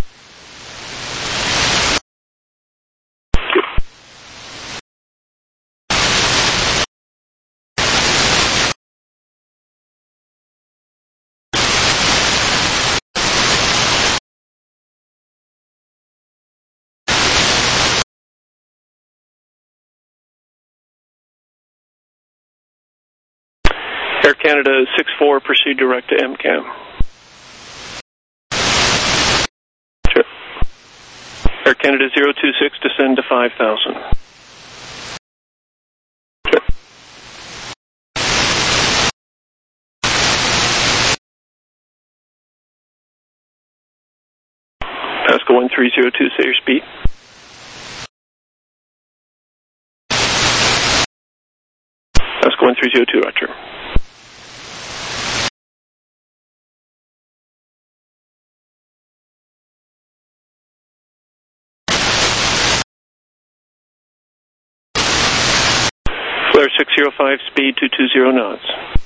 Air Canada six four, proceed direct to M CAM. Sure. Air Canada zero two six, descend to five thousand. Sure. Pascal one three zero two, say your speed. Pascal one three zero two, roger. Flare six zero five, speed two two zero knots.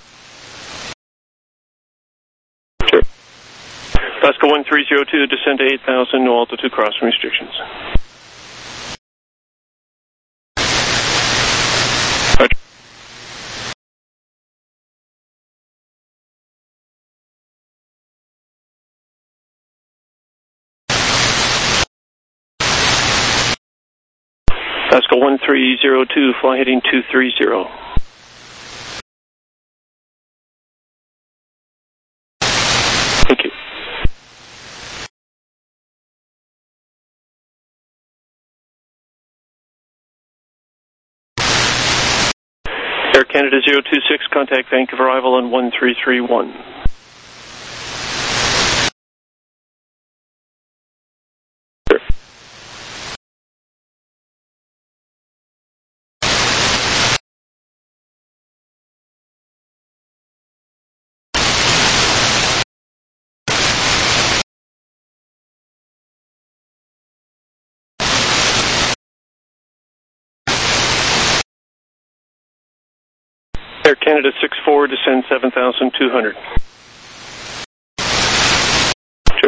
Sure. Pascal one three zero two, descend to eight thousand, no altitude crossing restrictions. Roger. Pascal one three zero two, fly heading two three zero. Thank you. Air Canada zero two six, contact Vancouver arrival on one three three one. Sure. Air Canada six four, descend seven thousand two hundred. Sure.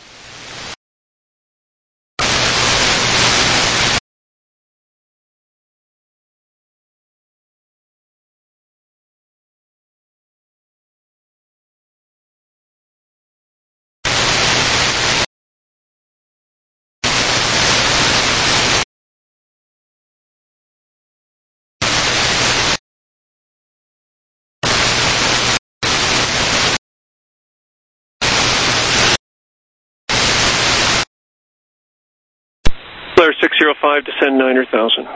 Flare six zero five, descend nine thousand.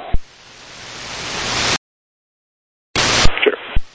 Sure.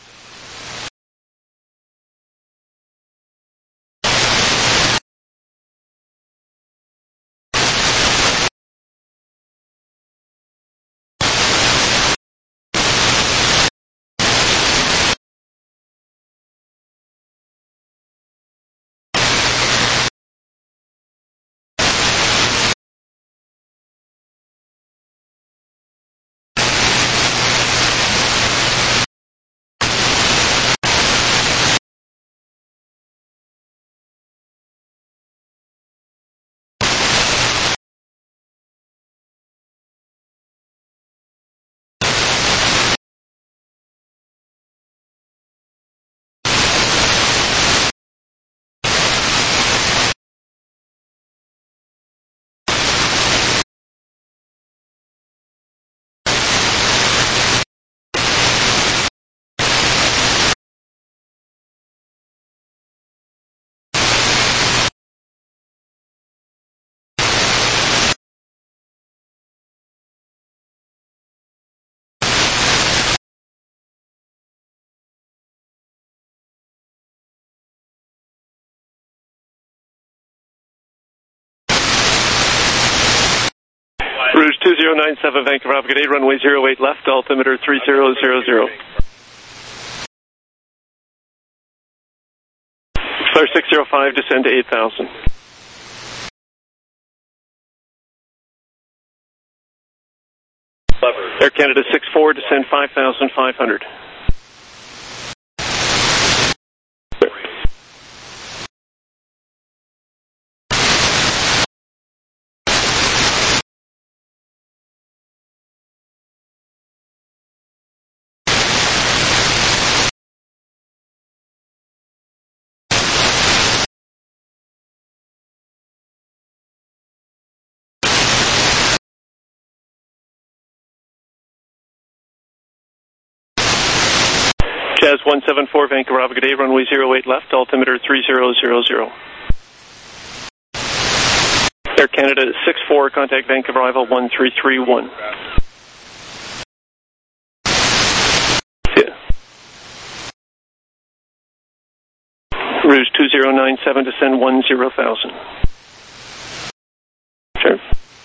Rouge two zero nine seven, Vancouver, have a good day. Runway zero eight left, altimeter three zero zero zero. Flare six zero five, descend to eight thousand. Air Canada six four, descend five thousand five hundred. Jazz one seven four, Vancouver, have a good day, runway zero eight left, altimeter three zero zero zero. Air Canada six four, contact Vancouver arrival one three three one. Yeah. Rouge two zero nine seven, descend one zero thousand. Sure.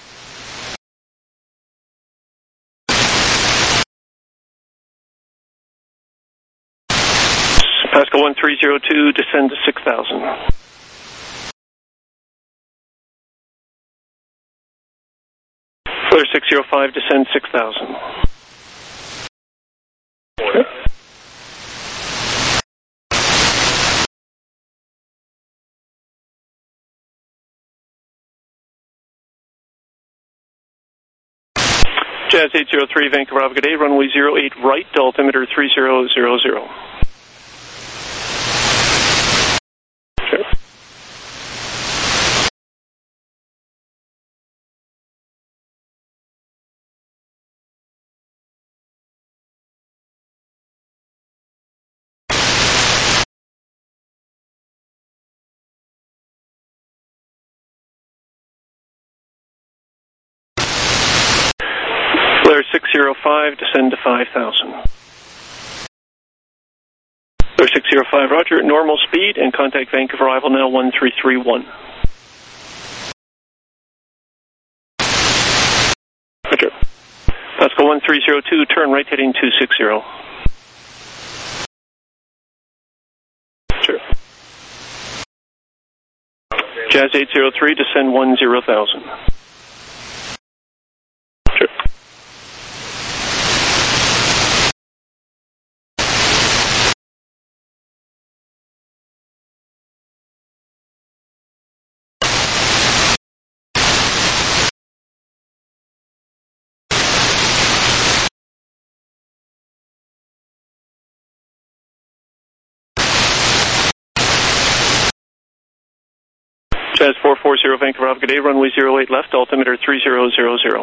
Pascal one three zero two, descend to six thousand. Flare six zero five, descend six thousand. Okay. Jazz eight zero three, Vancouver, have a good day, runway zero eight right, altimeter three zero zero zero. Sure. Flare six zero five, descend to five thousand. Flare six zero five, roger, normal speed, and contact Vancouver arrival now one three three one. Roger. Pascal one three zero two, turn right heading two six zero. Sure. Jazz eight zero three, descend one zero thousand. Sure. Jazz four four zero, Vancouver, have a good day, runway zero eight left, altimeter three zero zero zero.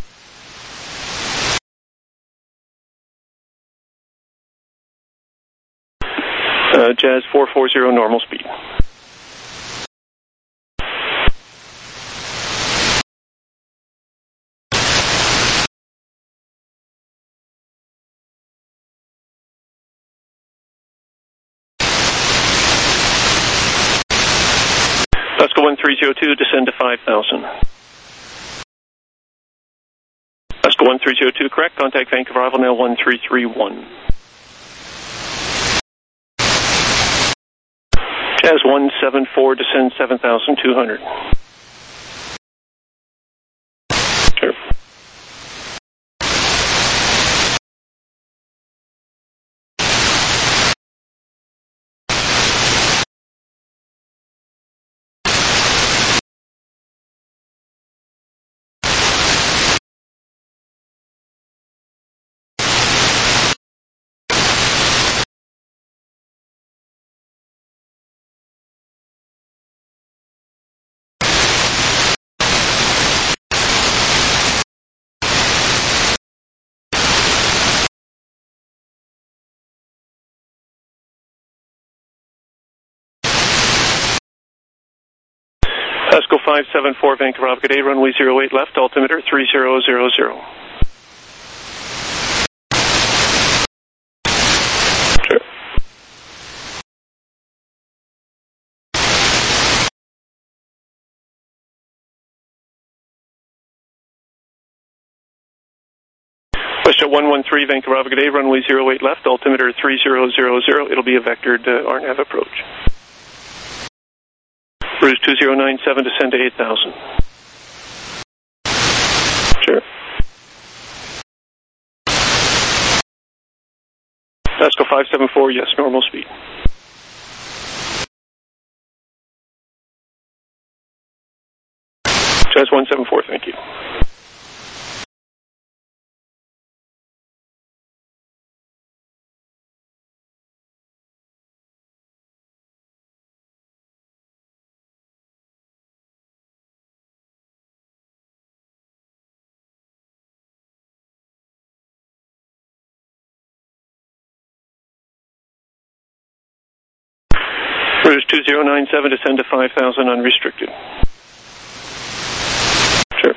Uh, Jazz four four zero, normal speed. Pascal one three zero two, descend to five thousand. Pascal one three zero two, correct, contact Vancouver arrival now one three three one. Jazz one seven four, descend seven thousand two hundred. Sure. Pascal five seven four, Vancouver, have a good day, runway zero eight left, altimeter three zero zero zero. Sure. WestJet one one three, Vancouver, have a good day, runway zero eight left, altimeter three zero zero zero. It'll be a vectored uh, R NAV approach. Rouge two zero nine seven, descend to eight thousand. Sure. Pascal five seven four, yes, normal speed. Jazz one seven four, thank you. Cruise two zero nine seven, descend to five thousand unrestricted. Sure.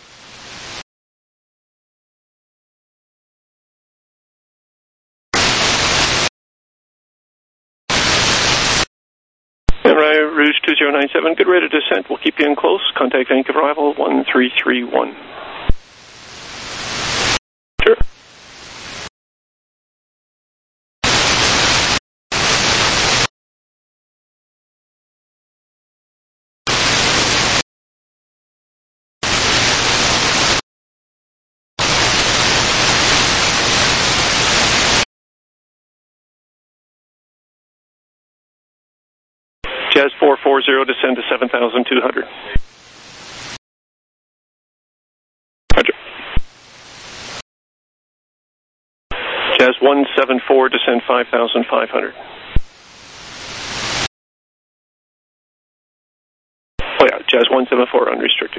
Rouge two zero nine seven, good rate of descent. We'll keep you in close. Contact Vancouver arrival one three three one. Sure. Jazz four four zero, descend to seven thousand two hundred. Roger. Jazz one seven four, descend five thousand five hundred. Oh yeah, Jazz one seven four, unrestricted.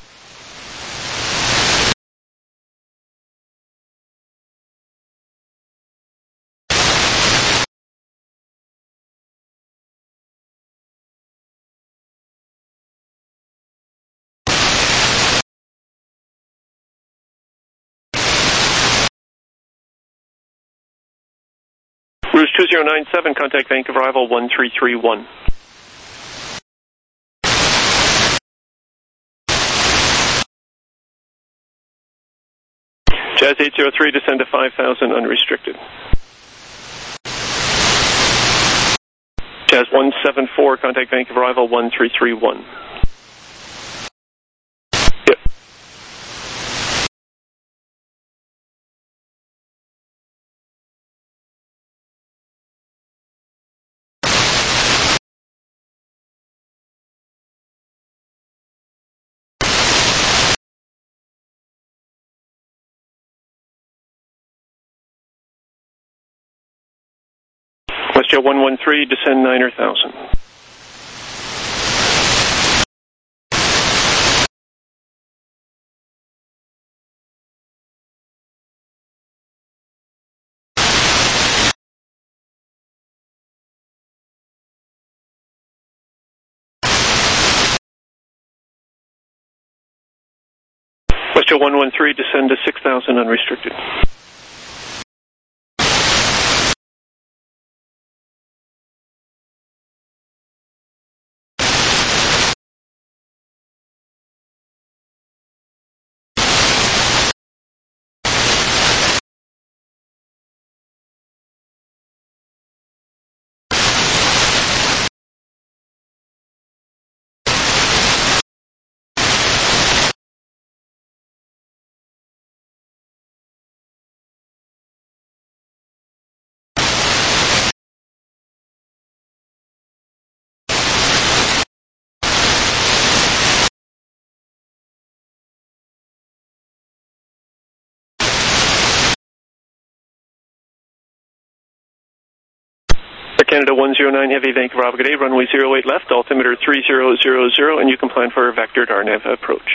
Rouge two zero nine seven, contact Vancouver arrival one three three one. Jazz eight zero three, descend to five thousand unrestricted. Jazz one seven four, contact Vancouver arrival one three three one. Yep. WestJet one one three, descend niner thousand. WestJet one one three, descend to six thousand unrestricted. Canada one zero nine Heavy, Vancouver, Bravo, good day, runway zero eight left, altimeter three zero zero zero, and you can plan for a vectored R N A V approach.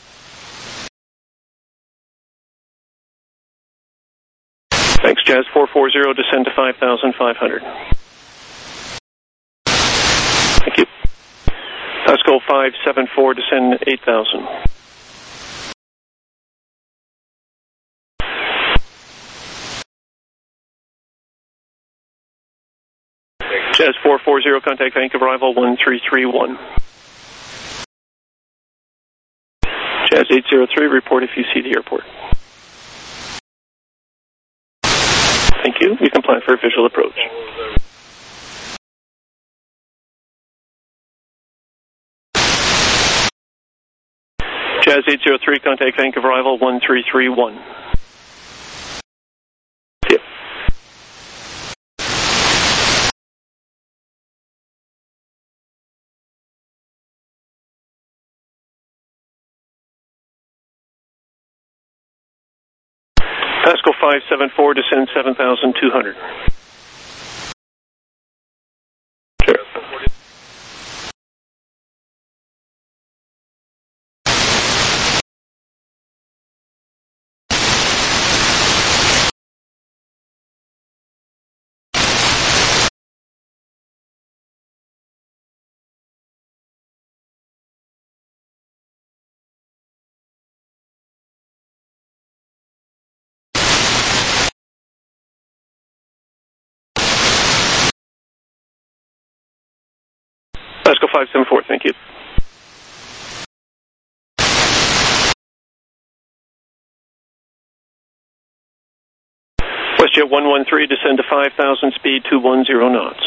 Thanks, Jazz four four zero, descend to five thousand five hundred. Thank you. Pascal five seven four, descend eight thousand. Jazz four four zero, contact Vancouver arrival one three three one. Jazz eight zero three, report if you see the airport. Thank you. You can plan for a visual approach. Jazz eight zero three, contact Vancouver arrival one three three one. Pascal five seven four, descend seven thousand two hundred. Sure. Pasco five seven four, thank you. WestJet one one three, descend to five thousand, speed two one zero knots.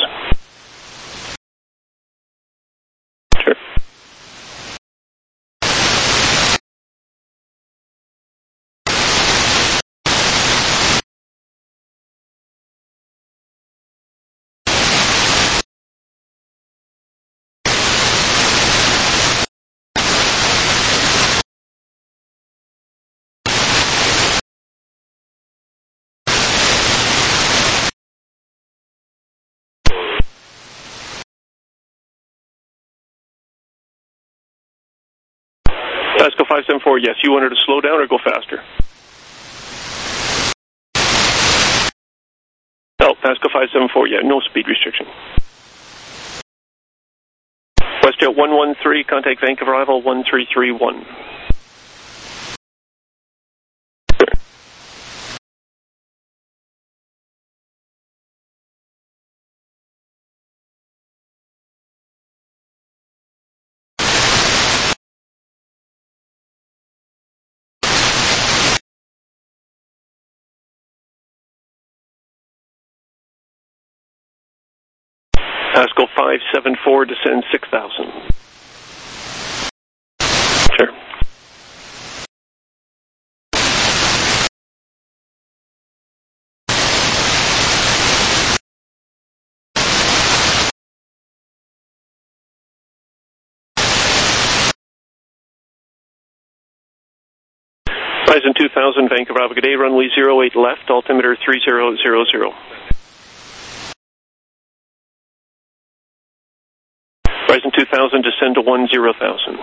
Sure. Pasco five seven four, yes. You want her to slow down or go faster? No, Pasco five seven four, yeah, no speed restriction. WestJet one one three, contact Vancouver arrival one three three one. Pasco five seven four, descend six thousand. Sure. Horizon two thousand, Vancouver, have a good day, runway zero eight left, altimeter three zero zero zero. Horizon two thousand, descend to one zero thousand.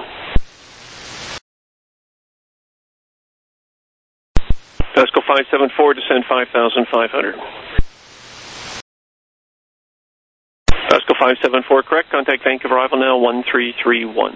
Pasco five seven four, descend five thousand five hundred. Pasco five seven four, correct, contact Vancouver arrival now one three three one.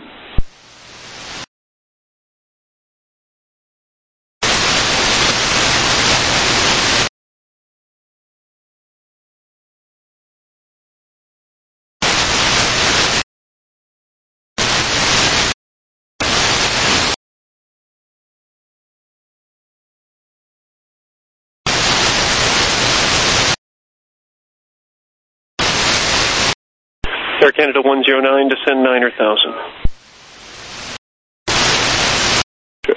Air Canada one zero nine, descend nine thousand. Sure.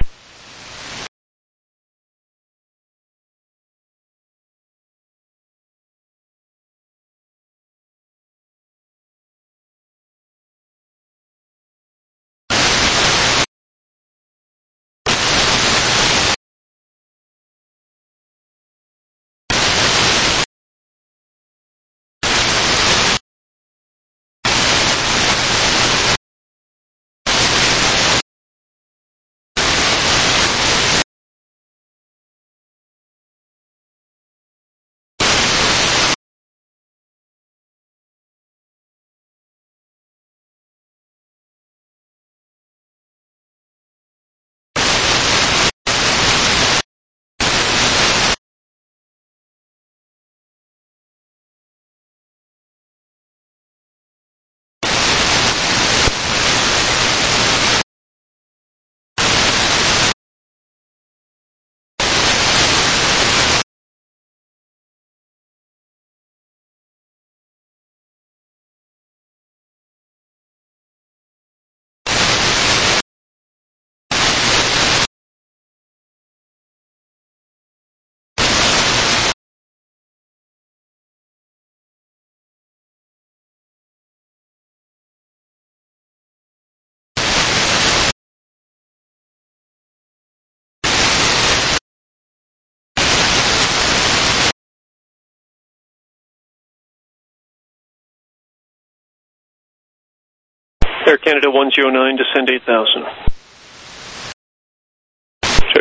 Air Canada one zero nine, descend eight thousand. Sure.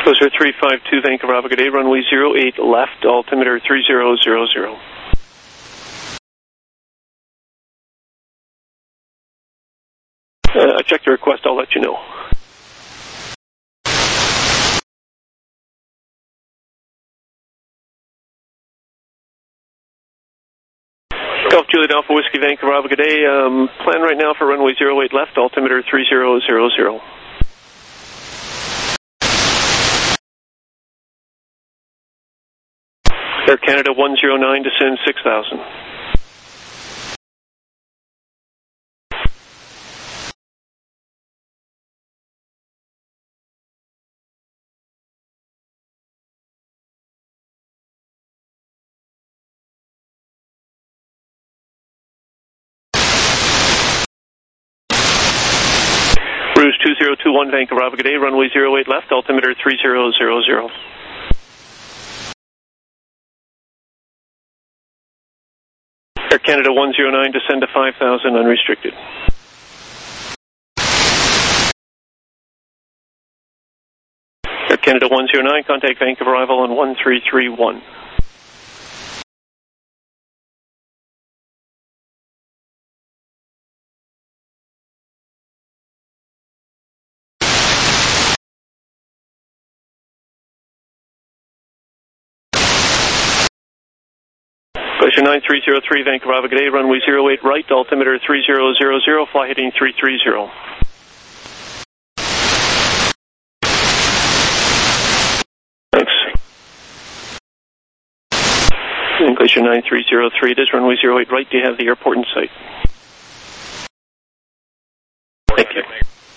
Closer three five two, Vancouver, Bravo, good day, runway zero eight left, altimeter three zero zero zero. Uh, I checked the request, I'll let you know. Golf Juliet Alpha Whiskey, Vancouver, Bravo, good day. Um, plan right now for runway zero eight left, altimeter three zero zero zero. Air Canada one zero nine, descend six thousand. Rouge two zero two one, Vancouver, Bravo, good day, runway zero eight left, altimeter three zero zero zero. Air Canada one zero nine, descend to five thousand, unrestricted. Air Canada one zero nine, contact Vancouver arrival on one three three one. Glacier nine three zero three, Vancouver, Bravo, good day, runway zero eight right, altimeter three zero zero zero, fly heading three three zero. Thanks. And Glacier nine three zero three, it is runway zero eight right, do you have the airport in sight? Thank you.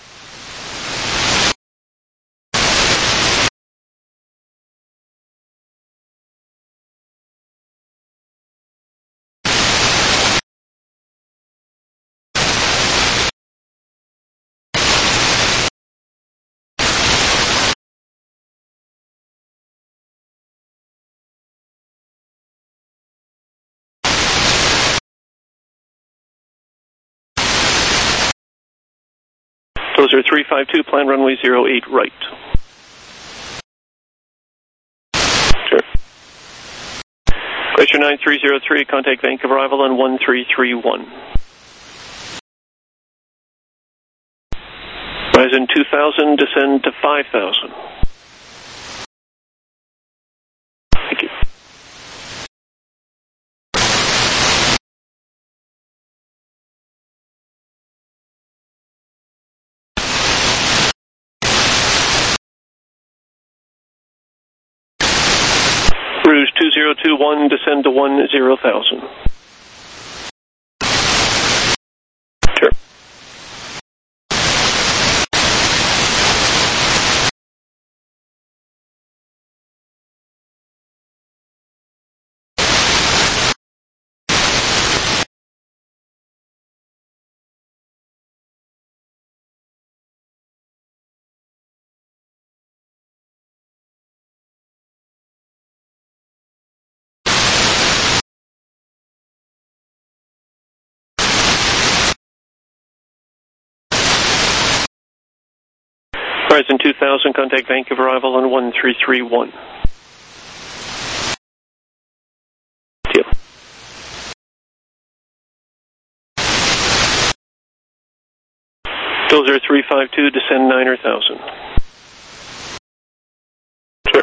Closer three five two, plan runway zero eight right. Sure. Glacier nine three zero three, contact Vancouver arrival on one three three one. Horizon two thousand, descend to five thousand. Thank you. Rouge two zero two one, descend to one zero thousand. Sure. Horizon two thousand, contact Vancouver arrival on one three three one. Yep. Dozer three five two, descend nine thousand. Sure.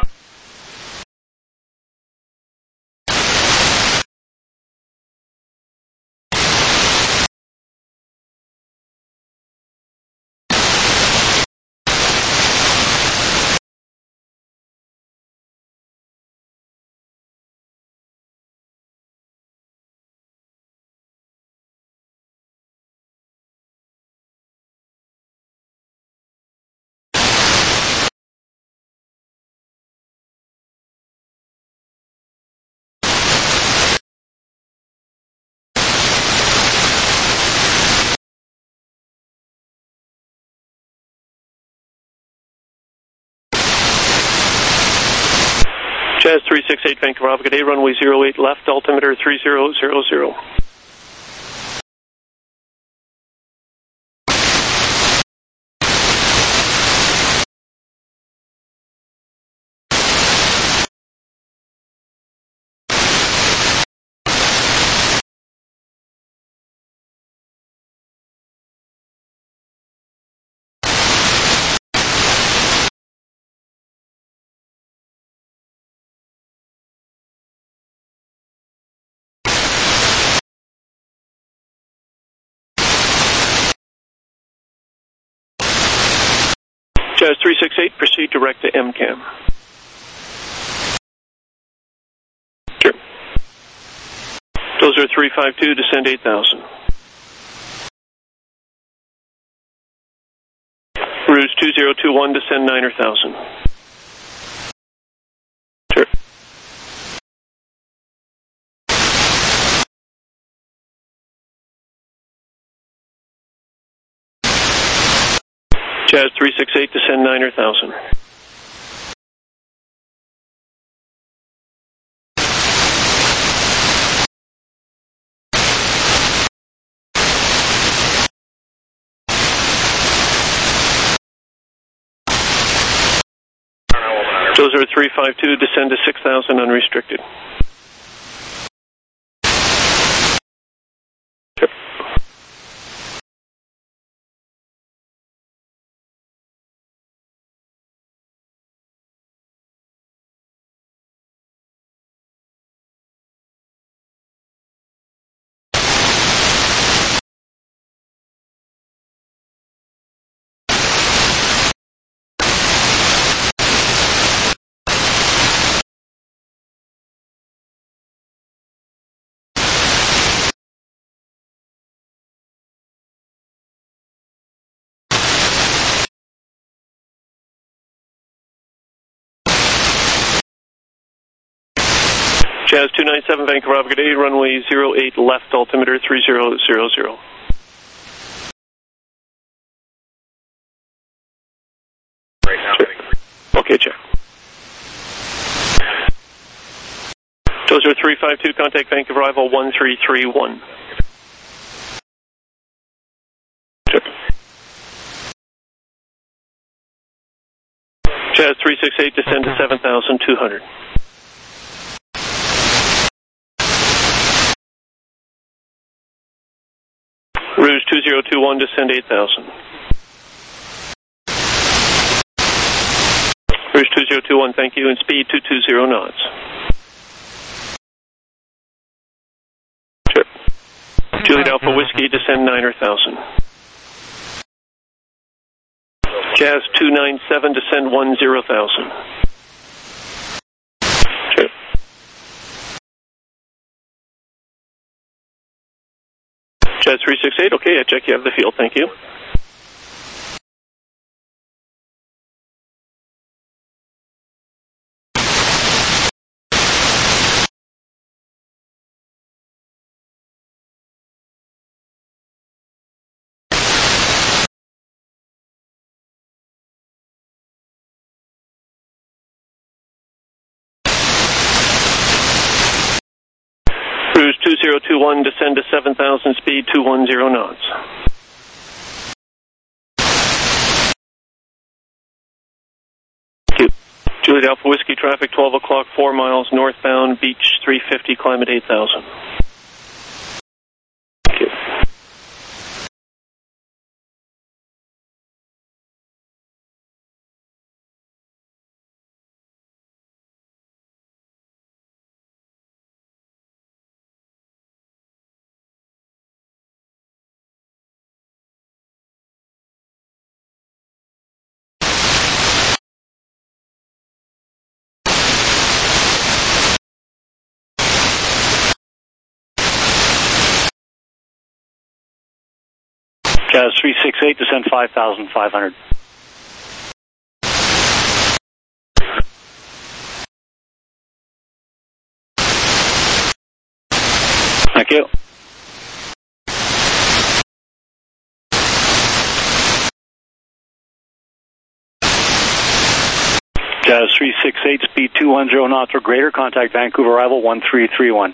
Jazz three six eight, Vancouver, Bravo, good day, runway zero eight left, altimeter three zero zero zero. Jazz three six eight, proceed direct to M CAM. Sure. Those are three five two, descend eight thousand. Ruse two zero two one, descend nine thousand. Sure. Jazz three six eight, descend nine thousand. Those are three five two, descend to six thousand unrestricted. Sure. Jazz two nine seven, Vancouver, good day, runway zero eight left, altimeter three zero zero zero. Right now, sure. Okay, check. Those are three five two, contact Vancouver, arrival one three three one. Check. Jazz three six eight, descend to seven thousand two hundred. Rouge two zero two one, descend eight thousand. Rouge two zero two one, thank you, and speed two two zero knots. Sure. Juliet Alpha Whiskey, descend nine thousand. Jazz two nine seven, descend one zero thousand. Sure. Jazz three six eight, okay, I check you have the field, thank you. Cruise two zero two one, descend to seven thousand, speed two one zero knots. Thank you. Juliet Alpha Whiskey traffic, twelve o'clock, four miles northbound, beach three fifty, climate eight thousand. Thank you. Jazz three six eight, descend five thousand five hundred. Thank you. Jazz three six eight, speed two one zero knots or greater, contact Vancouver arrival one three three one.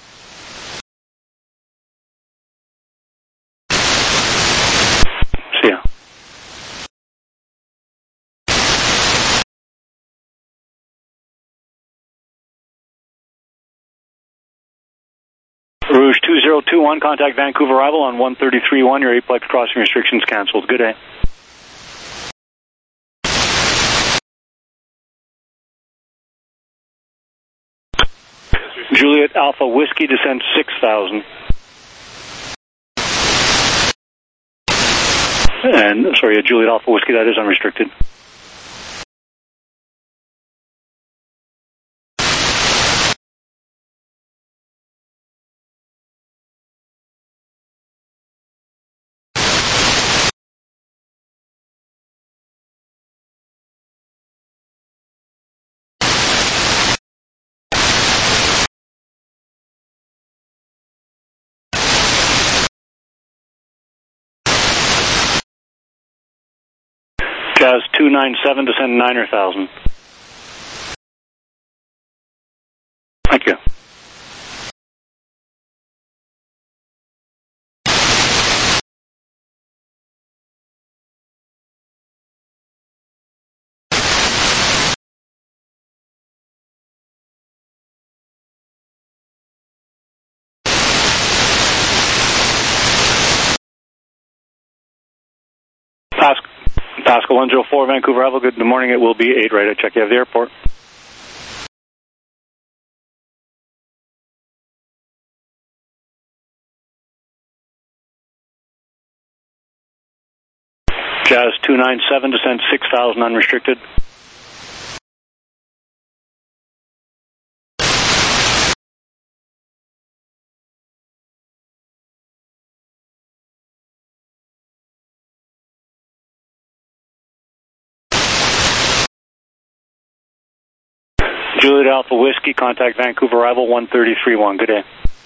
See ya. Rouge two zero two one, contact Vancouver arrival on one three three one. Your Aplex crossing restrictions canceled. Good day. Juliet Alpha Whiskey, descend six thousand. And, sorry, Juliet Alpha Whiskey, that is unrestricted. Jazz two nine seven, descend nine thousand. Thank you. Pascal, Pascal one zero four, Vancouver Bravo, good morning. It will be eight right at check you have the airport. Jazz two nine seven, descend six thousand unrestricted. Juliet Alpha Whiskey, contact Vancouver arrival one thirty three one. Good day.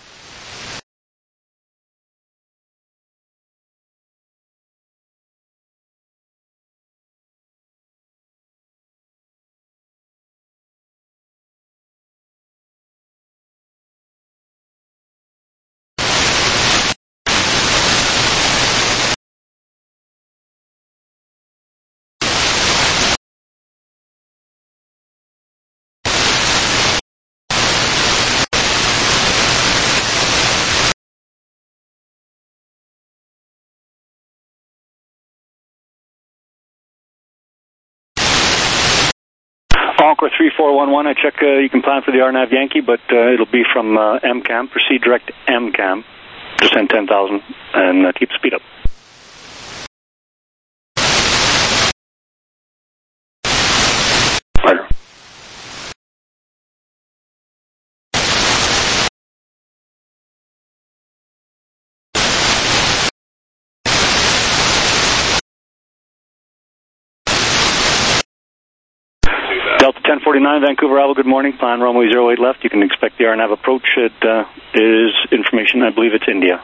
Encore three four one one, I check uh, you can plan for the R NAV Yankee, but uh, it'll be from uh, M CAM. Proceed direct M CAM. Descend ten thousand and uh, keep the speed up. Right. Delta ten forty-nine, Vancouver Bravo, good morning. Plan runway zero eight left. You can expect the R NAV approach. It uh, is information, I believe it's India.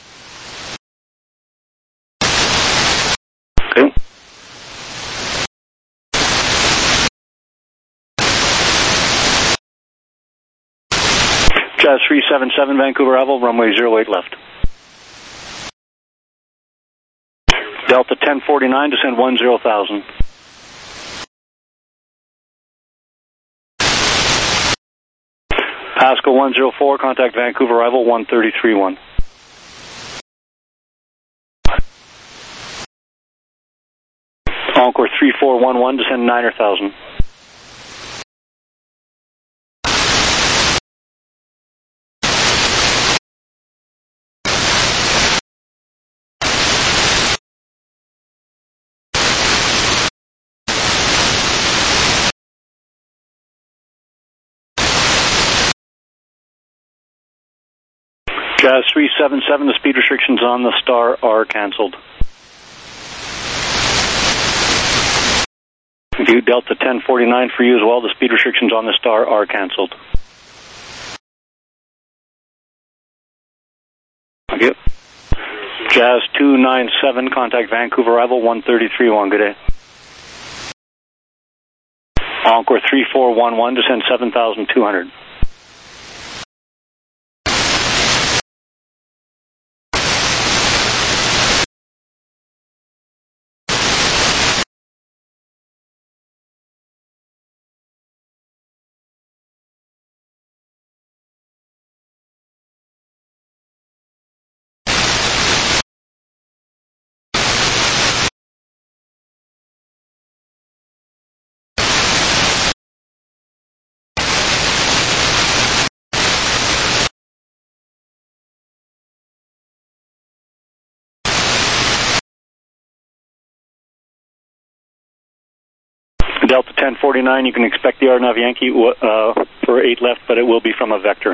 Okay. Jazz three seven seven, Vancouver Bravo, runway zero eight left. Delta ten forty-nine, descend one zero thousand. Pascal one zero four, contact Vancouver arrival one thirty three one. Encore three four one one, descend nine thousand. Jazz three seven seven, the speed restrictions on the Star are cancelled. View Delta ten forty-nine for you as well, the speed restrictions on the Star are cancelled. Thank you. Jazz two nine seven, contact Vancouver arrival one thirty three one, good day. Encore three four one one, descend seven thousand two hundred. Delta ten forty-nine, you can expect the R NAV Yankee uh, for eight left, but it will be from a vector.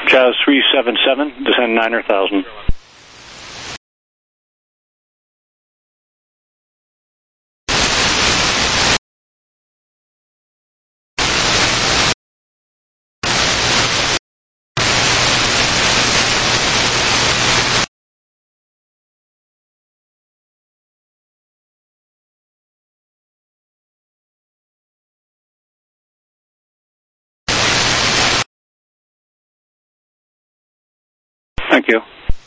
Jazz three seven seven, descend nine thousand. Thank you.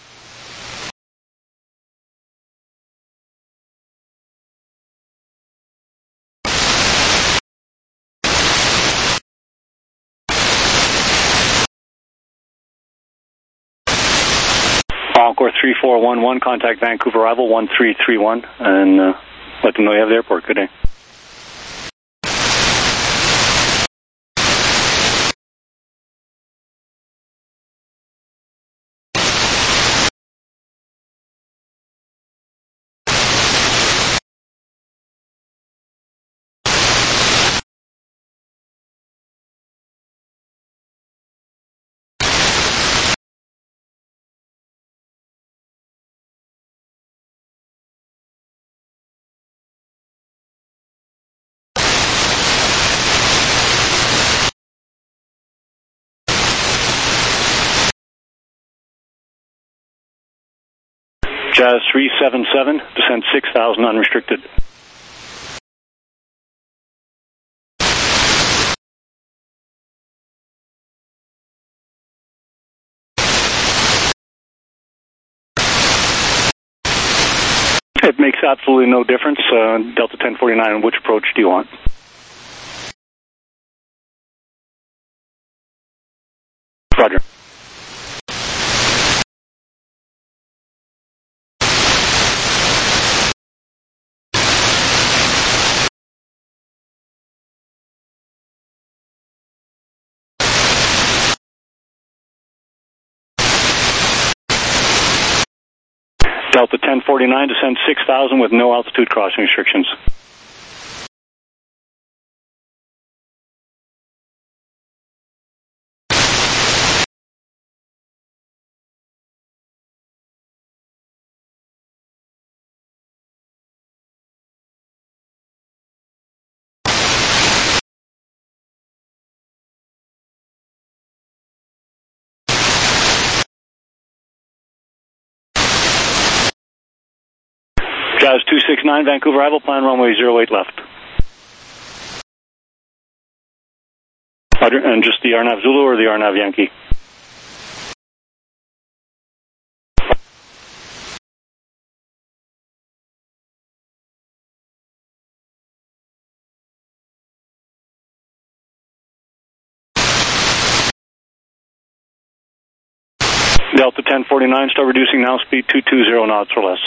Encore three four one one, contact Vancouver arrival one three three one, and uh, let them know you have the airport. Good day. Jazz three seven seven, descend six thousand unrestricted. It makes absolutely no difference. Uh, Delta ten forty-nine, which approach do you want? Roger. Delta ten forty-nine, descend six thousand with no altitude crossing restrictions. Jazz two six nine, Vancouver arrival, plan runway zero eight left. Roger, and just the R N A V Zulu or the R N A V Yankee? Delta ten forty-nine, start reducing now, speed two two zero knots or less.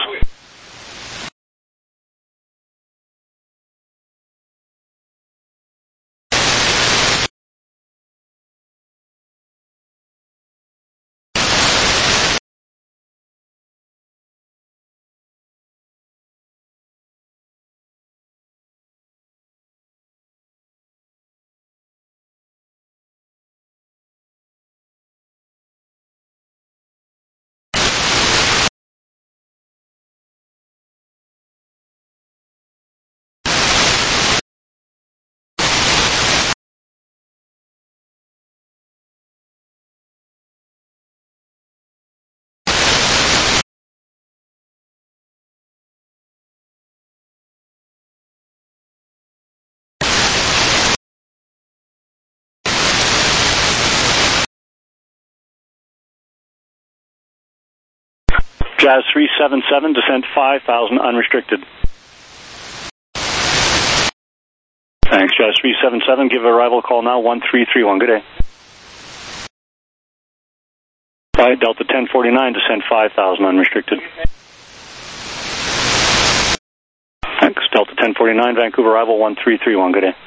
Jazz three seven seven, descend five thousand unrestricted. Thanks, Jazz three seven seven, give arrival call now one three three one, good day. Right, Delta ten forty-nine, descend five thousand unrestricted. Thanks, Delta ten forty-nine, Vancouver arrival one three three one, good day.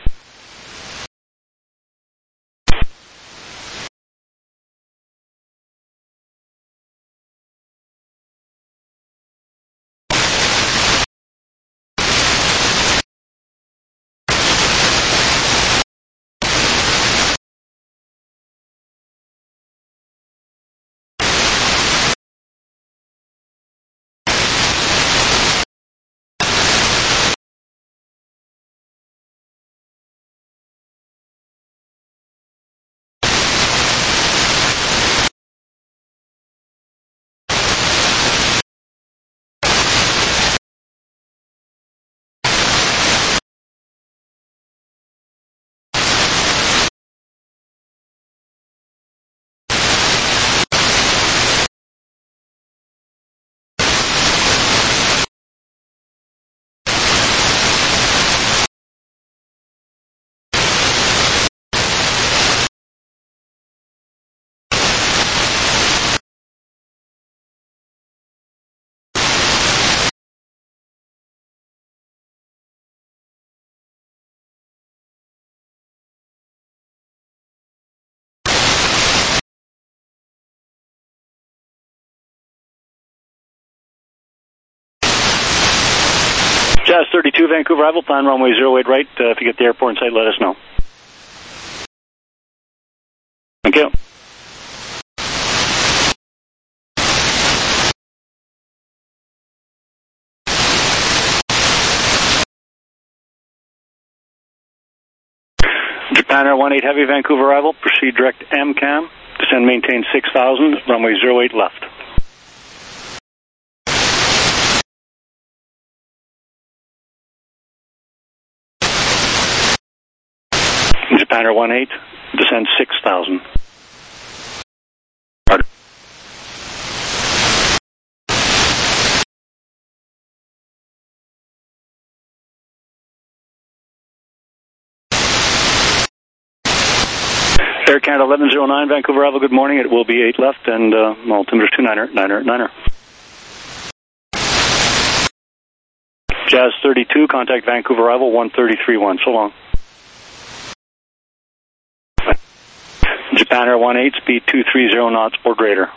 Jazz thirty-two, Vancouver arrival, plan runway zero eight right. Uh, if you get the airport in sight, let us know. Thank you. Japan Air one eight Heavy, Vancouver arrival, proceed direct M CAM, descend maintain six thousand, runway zero eight left. Japan Air one eight, descend six thousand. Air Canada eleven oh nine, Vancouver arrival, good morning. It will be eight left and uh, altimeter two niner, niner, niner. Jazz thirty-two, contact Vancouver arrival one thirty-three one. So long. Japan Air one eight, speed two thirty knots or greater.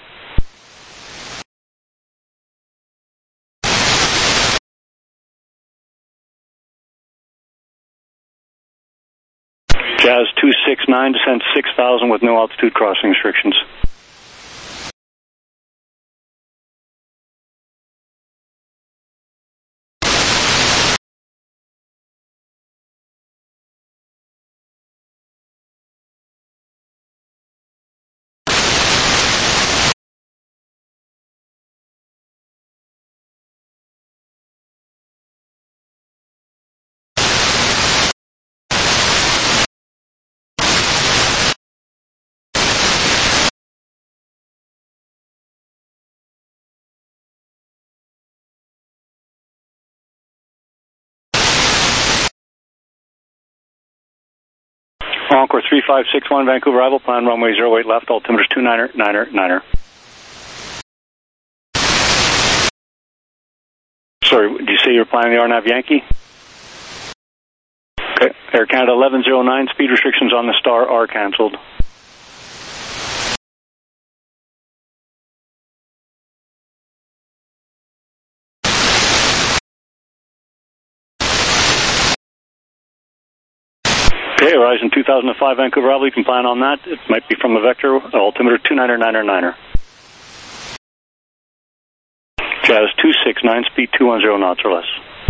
Jazz two sixty-nine, descend six thousand with no altitude crossing restrictions. Encore three five six one, Vancouver arrival, plan runway zero eight left, altimeter two niner, niner, niner. Sorry, did you say you were planning the R NAV Yankee? Okay, Air Canada eleven oh nine, speed restrictions on the Star are cancelled. Okay, Horizon two thousand five, Vancouver arrival, you can plan on that. It might be from a vector, altimeter two niner, niner, niner. Jazz two sixty-nine, speed two ten knots or less.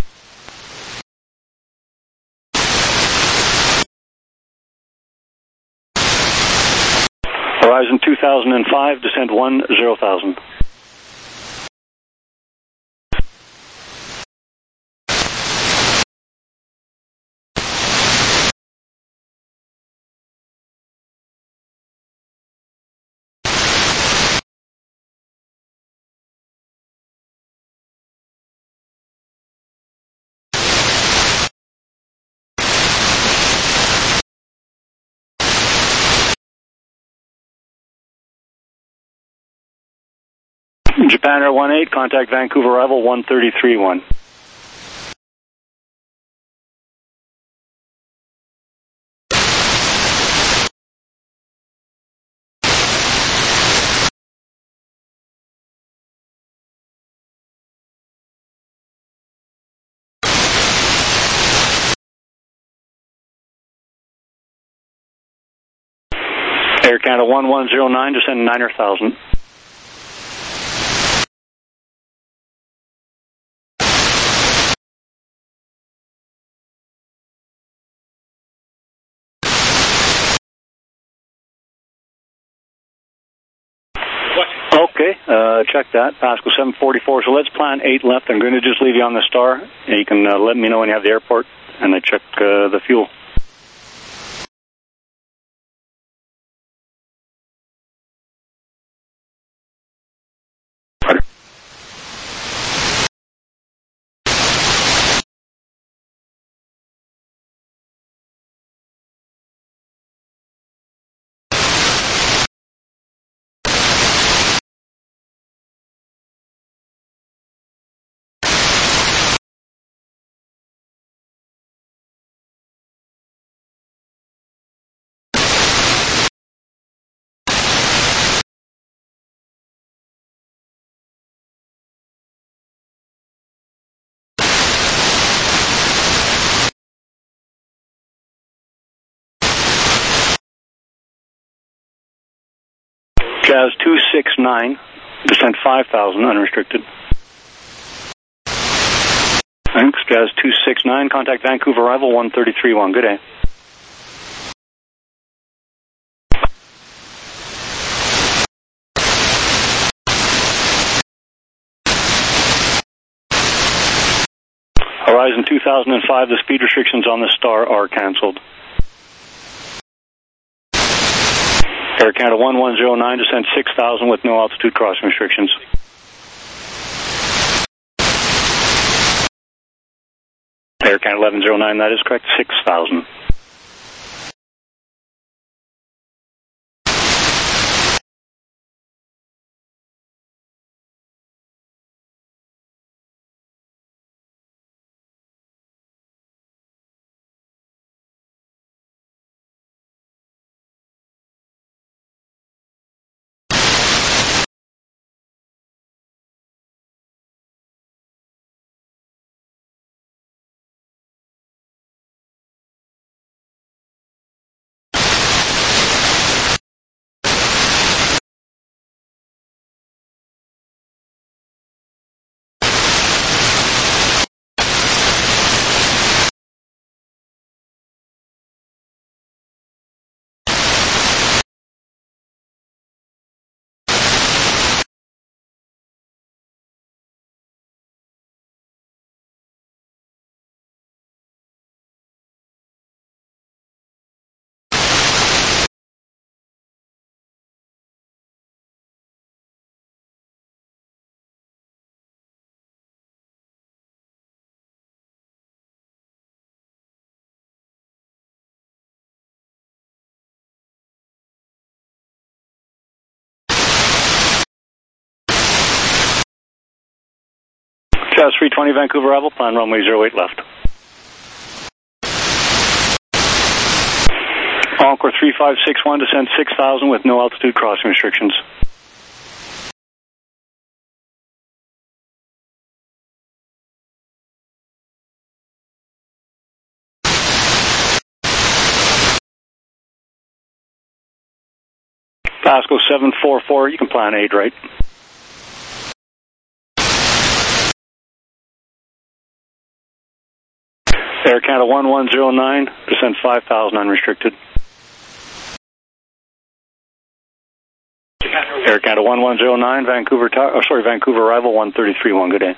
Horizon two thousand five, descend one zero thousand. Japan Air one eight, contact Vancouver arrival one thirty-three one. Air Canada one one oh nine, descend niner thousand. Okay, uh, check that. Pascal seven forty-four. So let's plan eight left. I'm going to just leave you on the Star, and you can uh, let me know when you have the airport, and I check uh, the fuel. Jazz two six nine, descent five thousand, unrestricted. Thanks, Jazz two six nine, contact Vancouver arrival one thirty-three one, good day. Horizon two thousand five, the speed restrictions on the Star are cancelled. Air Canada one one zero nine, descent six thousand with no altitude crossing restrictions. Air Canada eleven zero nine, that is correct, six thousand. Jazz three twenty, Vancouver arrival, plan runway zero eight left. Encore three five six one, descent six thousand with no altitude crossing restrictions. Pasco seven four four, you can plan eight right. Air Canada one one zero nine, descent five thousand unrestricted. Air Canada one one zero nine, Vancouver tower, oh, sorry, Vancouver arrival one thirty-three one, good day.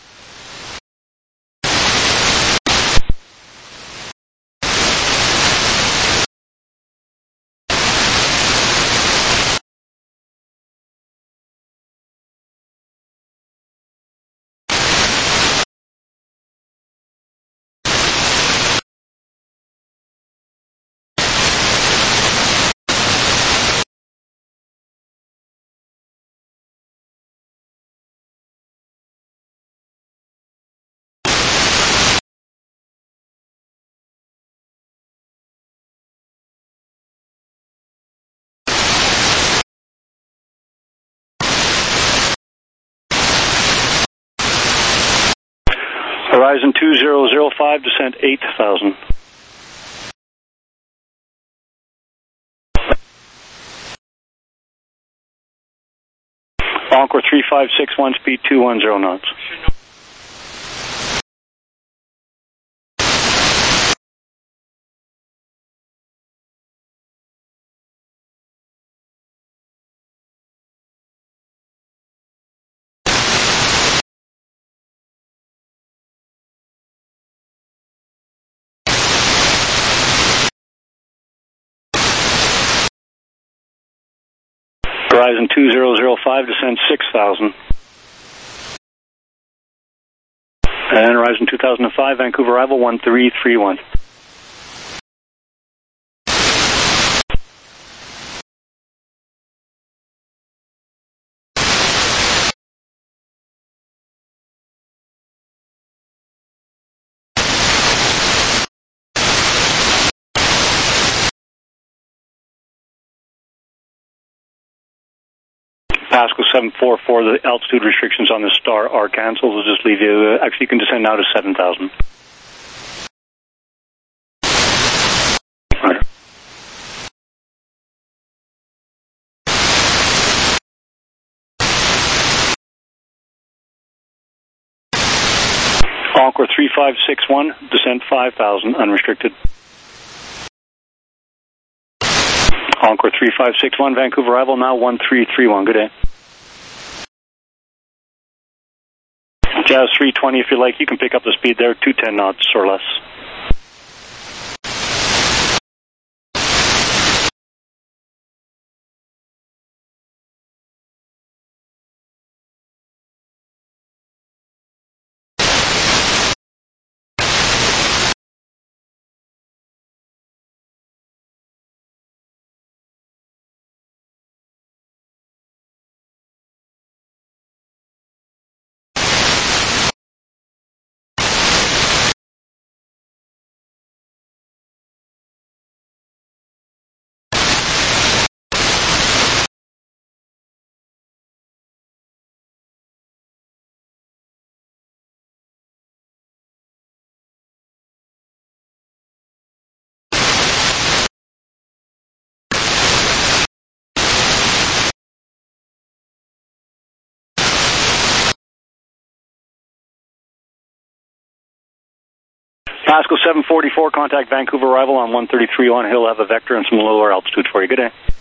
Horizon two zero zero five, descent eight thousand. Encore three five six one, speed two one zero knots. Horizon two zero zero five, descent six thousand. And Horizon two thousand five, Vancouver arrival one three three one. Pasco seven four four, the altitude restrictions on the Star are cancelled. We'll just leave you, uh, actually you can descend now to seven thousand. Encore three five six one, descent five thousand, unrestricted. Encore three five six one, Vancouver arrival now one three three one, good day. Jazz three twenty, if you like, you can pick up the speed there, two ten knots or less. Pascal seven forty-four, contact Vancouver arrival on one thirty-three on. He'll have a vector and some lower altitude for you. Good day.